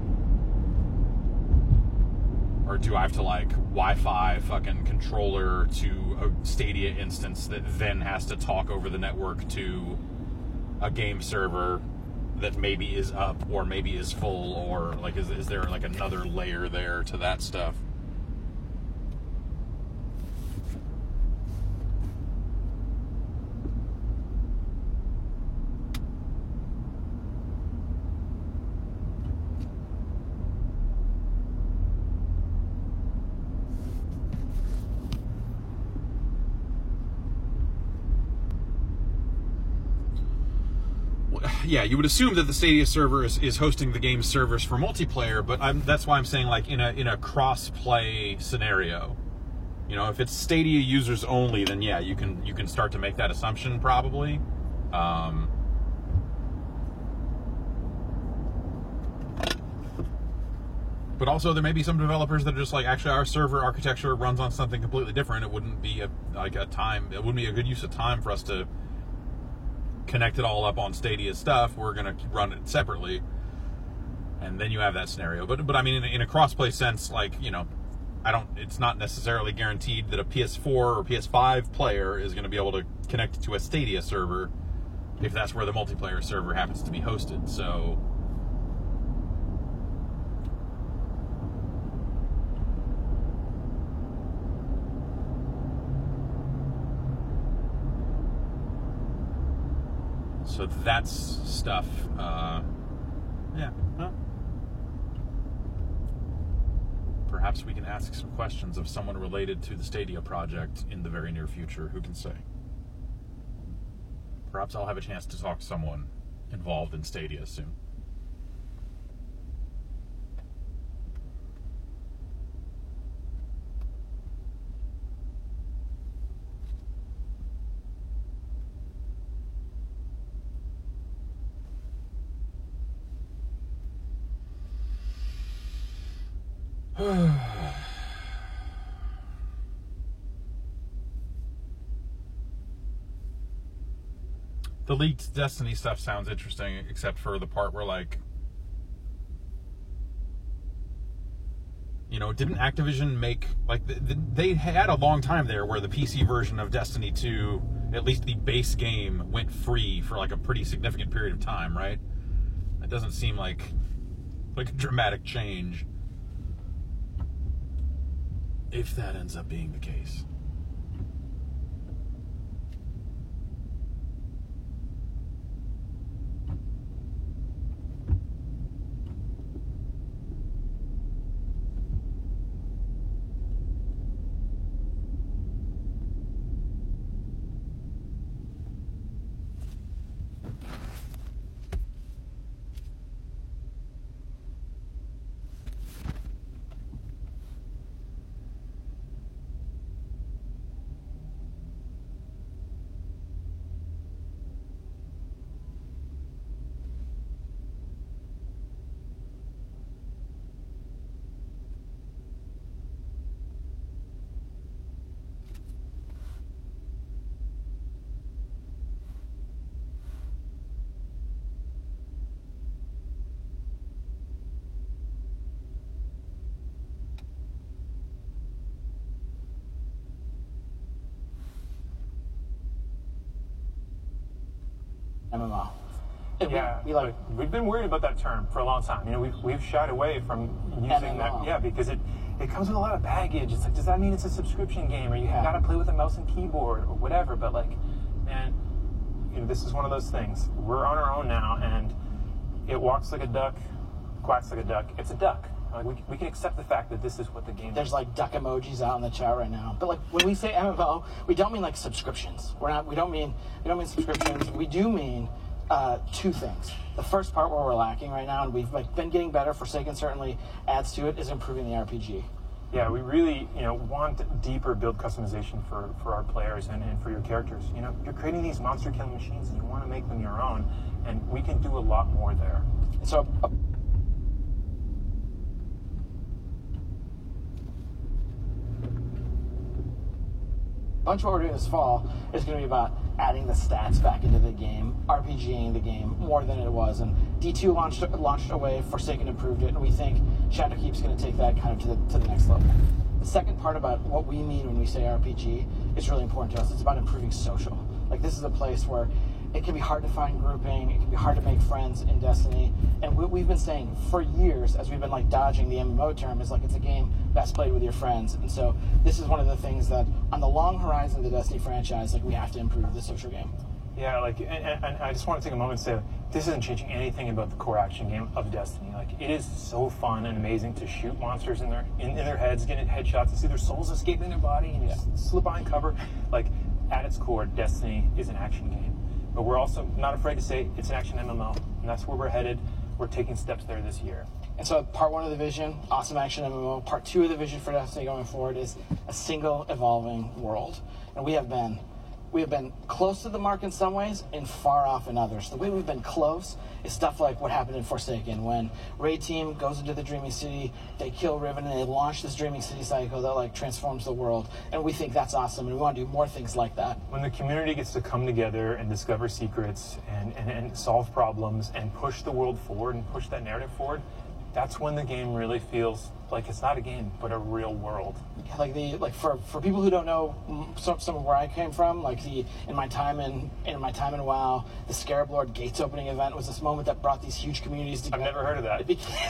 Or do I have to like Wi-Fi fucking controller to a Stadia instance that then has to talk over the network to a game server that maybe is up or maybe is full, or like is there like another layer there to that stuff? Yeah, you would assume that the Stadia server is hosting the game's servers for multiplayer, but that's why I'm saying like in a cross-play scenario. You know, if it's Stadia users only, then yeah, you can start to make that assumption probably. But also there may be some developers that are just like, actually our server architecture runs on something completely different. It wouldn't be it wouldn't be a good use of time for us to connect it all up on Stadia stuff. We're going to run it separately, and then you have that scenario. But I mean, in a cross-play sense, like, you know, it's not necessarily guaranteed that a PS4 or PS5 player is going to be able to connect to a Stadia server if that's where the multiplayer server happens to be hosted. So that's stuff. Yeah. Well, perhaps we can ask some questions of someone related to the Stadia project in the very near future. Who can say? Perhaps I'll have a chance to talk to someone involved in Stadia soon. The leaked Destiny stuff sounds interesting, except for the part where, like, you know, didn't Activision make, like, they had a long time there where the PC version of Destiny 2, at least the base game, went free for, like, a pretty significant period of time, right? That doesn't seem like a dramatic change, if that ends up being the case. MMO. Yeah, we've been worried about that term for a long time. You know, we've shied away from using that. Yeah, because it comes with a lot of baggage. It's like, does that mean it's a subscription game, or you got to play with a mouse and keyboard or whatever? But like, man, you know, this is one of those things. We're on our own now, and it walks like a duck, quacks like a duck. It's a duck. Like, we can accept the fact that this is what the game There's is. like duck emojis out in the chat right now. But like, when we say MMO, we don't mean like subscriptions. We don't mean subscriptions. We do mean two things. The first part where we're lacking right now, and we've like been getting better, Forsaken certainly adds to it, is improving the RPG. Yeah, we really, you know, want deeper build customization for our players and for your characters. You know, you're creating these monster killing machines and you want to make them your own. and we can do a lot more there. So a bunch of what we're doing this fall is going to be about adding the stats back into the game, RPGing the game more than it was. And D2 launched away, Forsaken improved it, and we think Shadowkeep's going to take that kind of to the next level. The second part about what we mean when we say RPG is really important to us. It's about improving social. Like, this is a place where it can be hard to find grouping, it can be hard to make friends in Destiny, and what we've been saying for years as we've been like dodging the MMO term is like it's a game best played with your friends. And so this is one of the things that on the long horizon of the Destiny franchise, like, we have to improve the social game. Yeah, like, and I just want to take a moment to say this isn't changing anything about the core action game of Destiny. Like, it is so fun and amazing to shoot monsters in their heads, get headshots, to see their souls escape in their body, and you just slip behind cover. Like, at its core, Destiny is an action game. But we're also not afraid to say it's an action MMO, and that's where we're headed. We're taking steps there this year. And so part one of the vision, awesome action MMO. Part two of the vision for Destiny going forward is a single evolving world. And we have been close to the mark in some ways and far off in others. The way we've been close is stuff like what happened in Forsaken, when Raid Team goes into the Dreaming City, they kill Riven, and they launch this Dreaming City cycle that like transforms the world. And we think that's awesome, and we want to do more things like that. When the community gets to come together and discover secrets and solve problems and push the world forward and push that narrative forward, that's when the game really feels like it's not a game, but a real world. For people who don't know some of where I came from, in my time in WoW, the Scarab Lord Gates opening event was this moment that brought these huge communities together. I've never heard of that.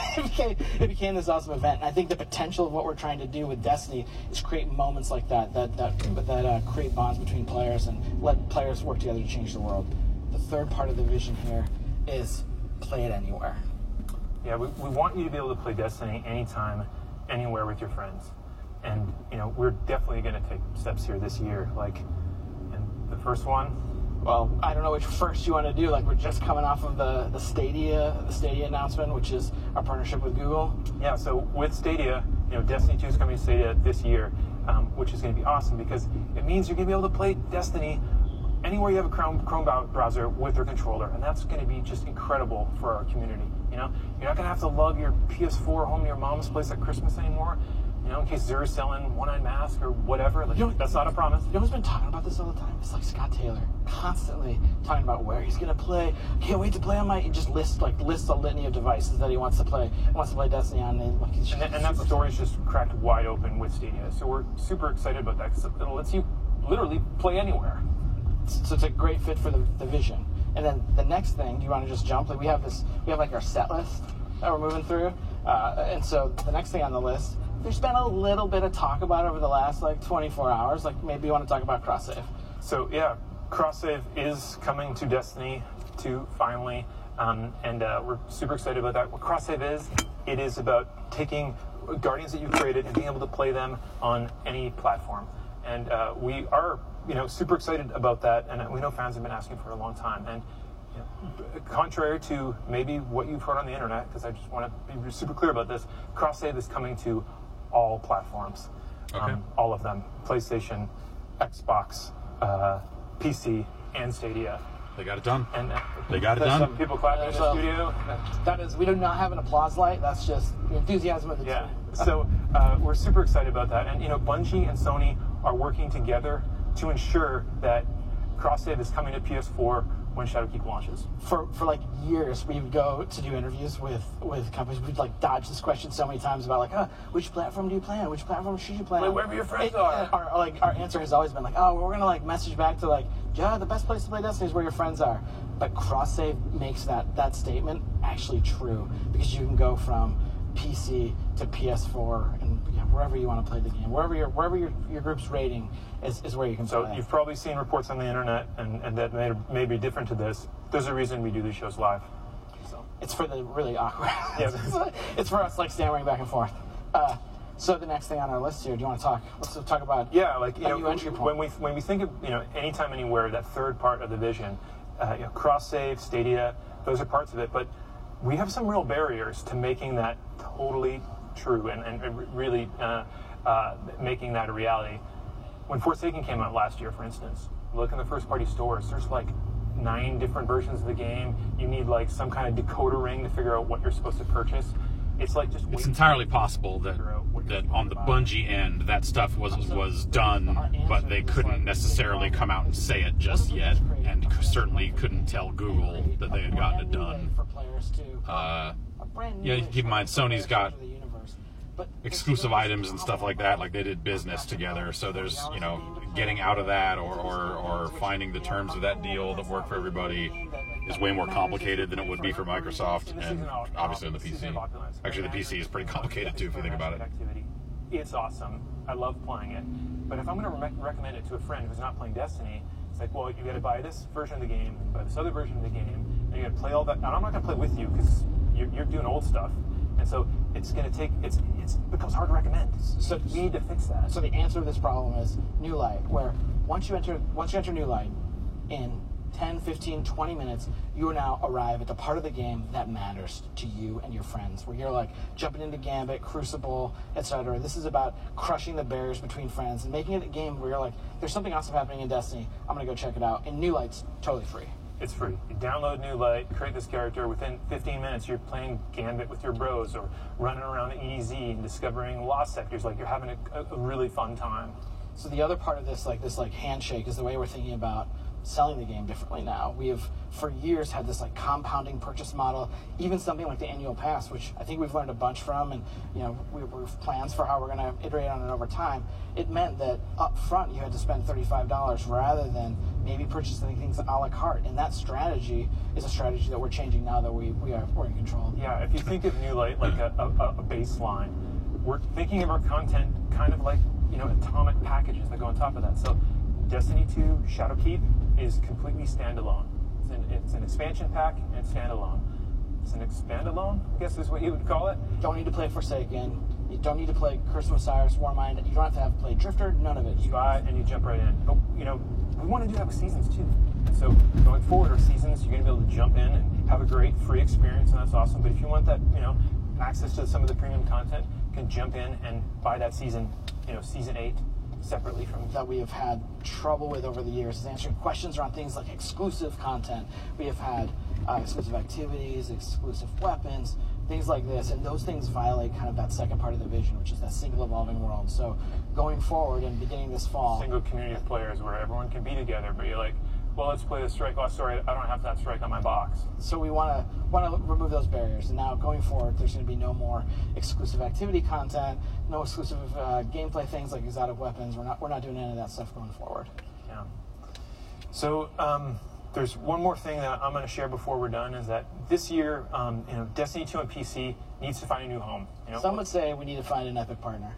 It became this awesome event, and I think the potential of what we're trying to do with Destiny is create moments like that create bonds between players and let players work together to change the world. The third part of the vision here is play it anywhere. Yeah, we want you to be able to play Destiny anytime, anywhere with your friends. And, we're definitely going to take steps here this year. And the first one... Well, I don't know which first you want to do. We're just coming off of the Stadia announcement, which is our partnership with Google. Yeah, so with Stadia, Destiny 2 is coming to Stadia this year, which is going to be awesome because it means you're going to be able to play Destiny anywhere you have a Chrome browser with your controller, and that's going to be just incredible for our community. You're not going to have to lug your PS4 home to your mom's place at Christmas anymore. In case Zura's selling one-eyed mask or whatever. That's not a promise. You know who's been talking about this all the time? It's like Scott Taylor, constantly talking about where he's going to play. Can't wait to play on my. He just lists a litany of devices that he wants to play. He wants to play Destiny on. And that story's just cracked wide open with Stadia. So we're super excited about that because it lets you literally play anywhere. So it's a great fit for the vision. And then the next thing, do you want to just jump? We have our set list that we're moving through. And so the next thing on the list, there's been a little bit of talk about over the last 24 hours. Maybe you want to talk about cross-save. So yeah, cross-save is coming to Destiny 2 finally. And we're super excited about that. What cross-save is, it is about taking Guardians that you've created and being able to play them on any platform. And we are, super excited about that, and we know fans have been asking for a long time. And contrary to maybe what you've heard on the internet, because I just want to be super clear about this, cross-save is coming to all platforms, okay. All of them: PlayStation, Xbox, PC, and Stadia. They got it done. And they got it done. Some people clapping in the studio. That is, we do not have an applause light. That's just the enthusiasm of the team. So we're super excited about that. And Bungie and Sony are working together to ensure that cross-save is coming to PS4 when Shadowkeep launches. For years, we would go to do interviews with companies. We'd dodge this question so many times about which platform do you play on? Which platform should you play on? Wherever your friends are. Our answer has always been we're gonna message back to the best place to play Destiny is where your friends are. But cross-save makes that statement actually true, because you can go from PC to PS4 and wherever you want to play the game, wherever your group's rating is where you can play. So you've probably seen reports on the internet, and that may be different to this. There's a reason we do these shows live. So it's for the really awkward. Yeah. It's for us stammering back and forth. So the next thing on our list here, do you want to talk? Let's talk about a new entry point. When we think of anytime, anywhere, that third part of the vision, cross-save, Stadia, those are parts of it, but we have some real barriers to making that totally true and really making that a reality. When Forsaken came out last year, for instance, look in the first-party stores, there's 9 different versions of the game. You need like some kind of decoder ring to figure out what you're supposed to purchase. It's like just it's entirely possible that on the Bungie end that stuff was done, but they couldn't necessarily come out and say it just yet, and certainly couldn't tell Google that they had gotten it done. Yeah, keep in mind Sony's got exclusive items and stuff like that, like they did business together, so there's, you know, getting out of that or finding the terms of that deal that work for everybody is way more complicated than it would be for Microsoft, and obviously on the PC. Actually, the PC is pretty complicated too if you think about it. It's awesome. I love playing it. But if I'm going to recommend it to a friend who's not playing Destiny, it's like, well, you got to buy this version of the game, buy this other version of the game, and you got to play all that. And I'm not going to play with you because you're doing old stuff. And so it's going to take, it becomes hard to recommend. So you need to fix that. So the answer to this problem is New Light, where once you enter New Light, in 10, 15, 20 minutes, you now arrive at the part of the game that matters to you and your friends, where you're like jumping into Gambit, Crucible, etc. This is about crushing the barriers between friends and making it a game where you're like, there's something awesome happening in Destiny, I'm going to go check it out. And New Light's totally free. It's free. You download New Light, create this character. Within 15 minutes, you're playing Gambit with your bros or running around EZ and discovering lost sectors. Like, you're having a really fun time. So the other part of this handshake is the way we're thinking about selling the game differently now. We have for years had this like compounding purchase model, even something like the annual pass, which I think we've learned a bunch from, and you know, we have plans for how we're going to iterate on it over time. It meant that up front you had to spend $35 rather than maybe purchasing things a la carte, and that strategy is a strategy that we're changing now that we're in control. Yeah, if you think of New Light like a baseline, we're thinking of our content kind of like, you know, atomic packages that go on top of that. So Destiny 2 Shadowkeep is completely standalone. It's an expansion pack and it's standalone. It's an expandalone, I guess is what you would call it. Don't need to play Forsaken. You don't need to play Curse of Osiris, Warmind. You don't have to play Drifter, none of it. You buy it and you jump right in. But, you know, we want to do that with seasons too. So going forward, our seasons, you're going to be able to jump in and have a great free experience, and that's awesome. But if you want that, you know, access to some of the premium content, you can jump in and buy that season, you know, season 8 separately from that we have had trouble with over the years is answering questions around things like exclusive content. We have had exclusive activities, exclusive weapons, things like this, and those things violate kind of that second part of the vision, which is that single evolving world. So going forward and beginning this fall, single community of players where everyone can be together, but you're like, well, let's play the Strike. Oh, sorry, I don't have that Strike on my box. So we want to remove those barriers, and now going forward, there's going to be no more exclusive activity content, no exclusive gameplay things like exotic weapons. We're not doing any of that stuff going forward. Yeah. So there's one more thing that I'm going to share before we're done is that this year, you know, Destiny 2 on PC needs to find a new home. You know, some would say we need to find an epic partner.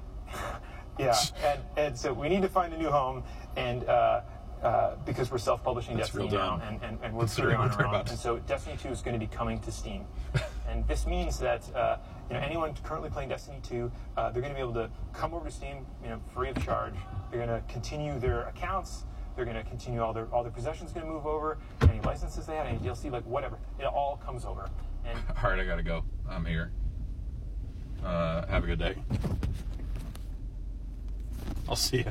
Yeah, and so we need to find a new home, and because we're self-publishing Destiny now, and we're figuring on our own. And so Destiny 2 is going to be coming to Steam. And this means that you know, anyone currently playing Destiny 2, they're going to be able to come over to Steam, you know, free of charge. They're going to continue their accounts. They're going to continue all their possessions going to move over. Any licenses they have, any DLC, like whatever, it all comes over. And all right, I got to go. I'm here. Have a good day. I'll see you.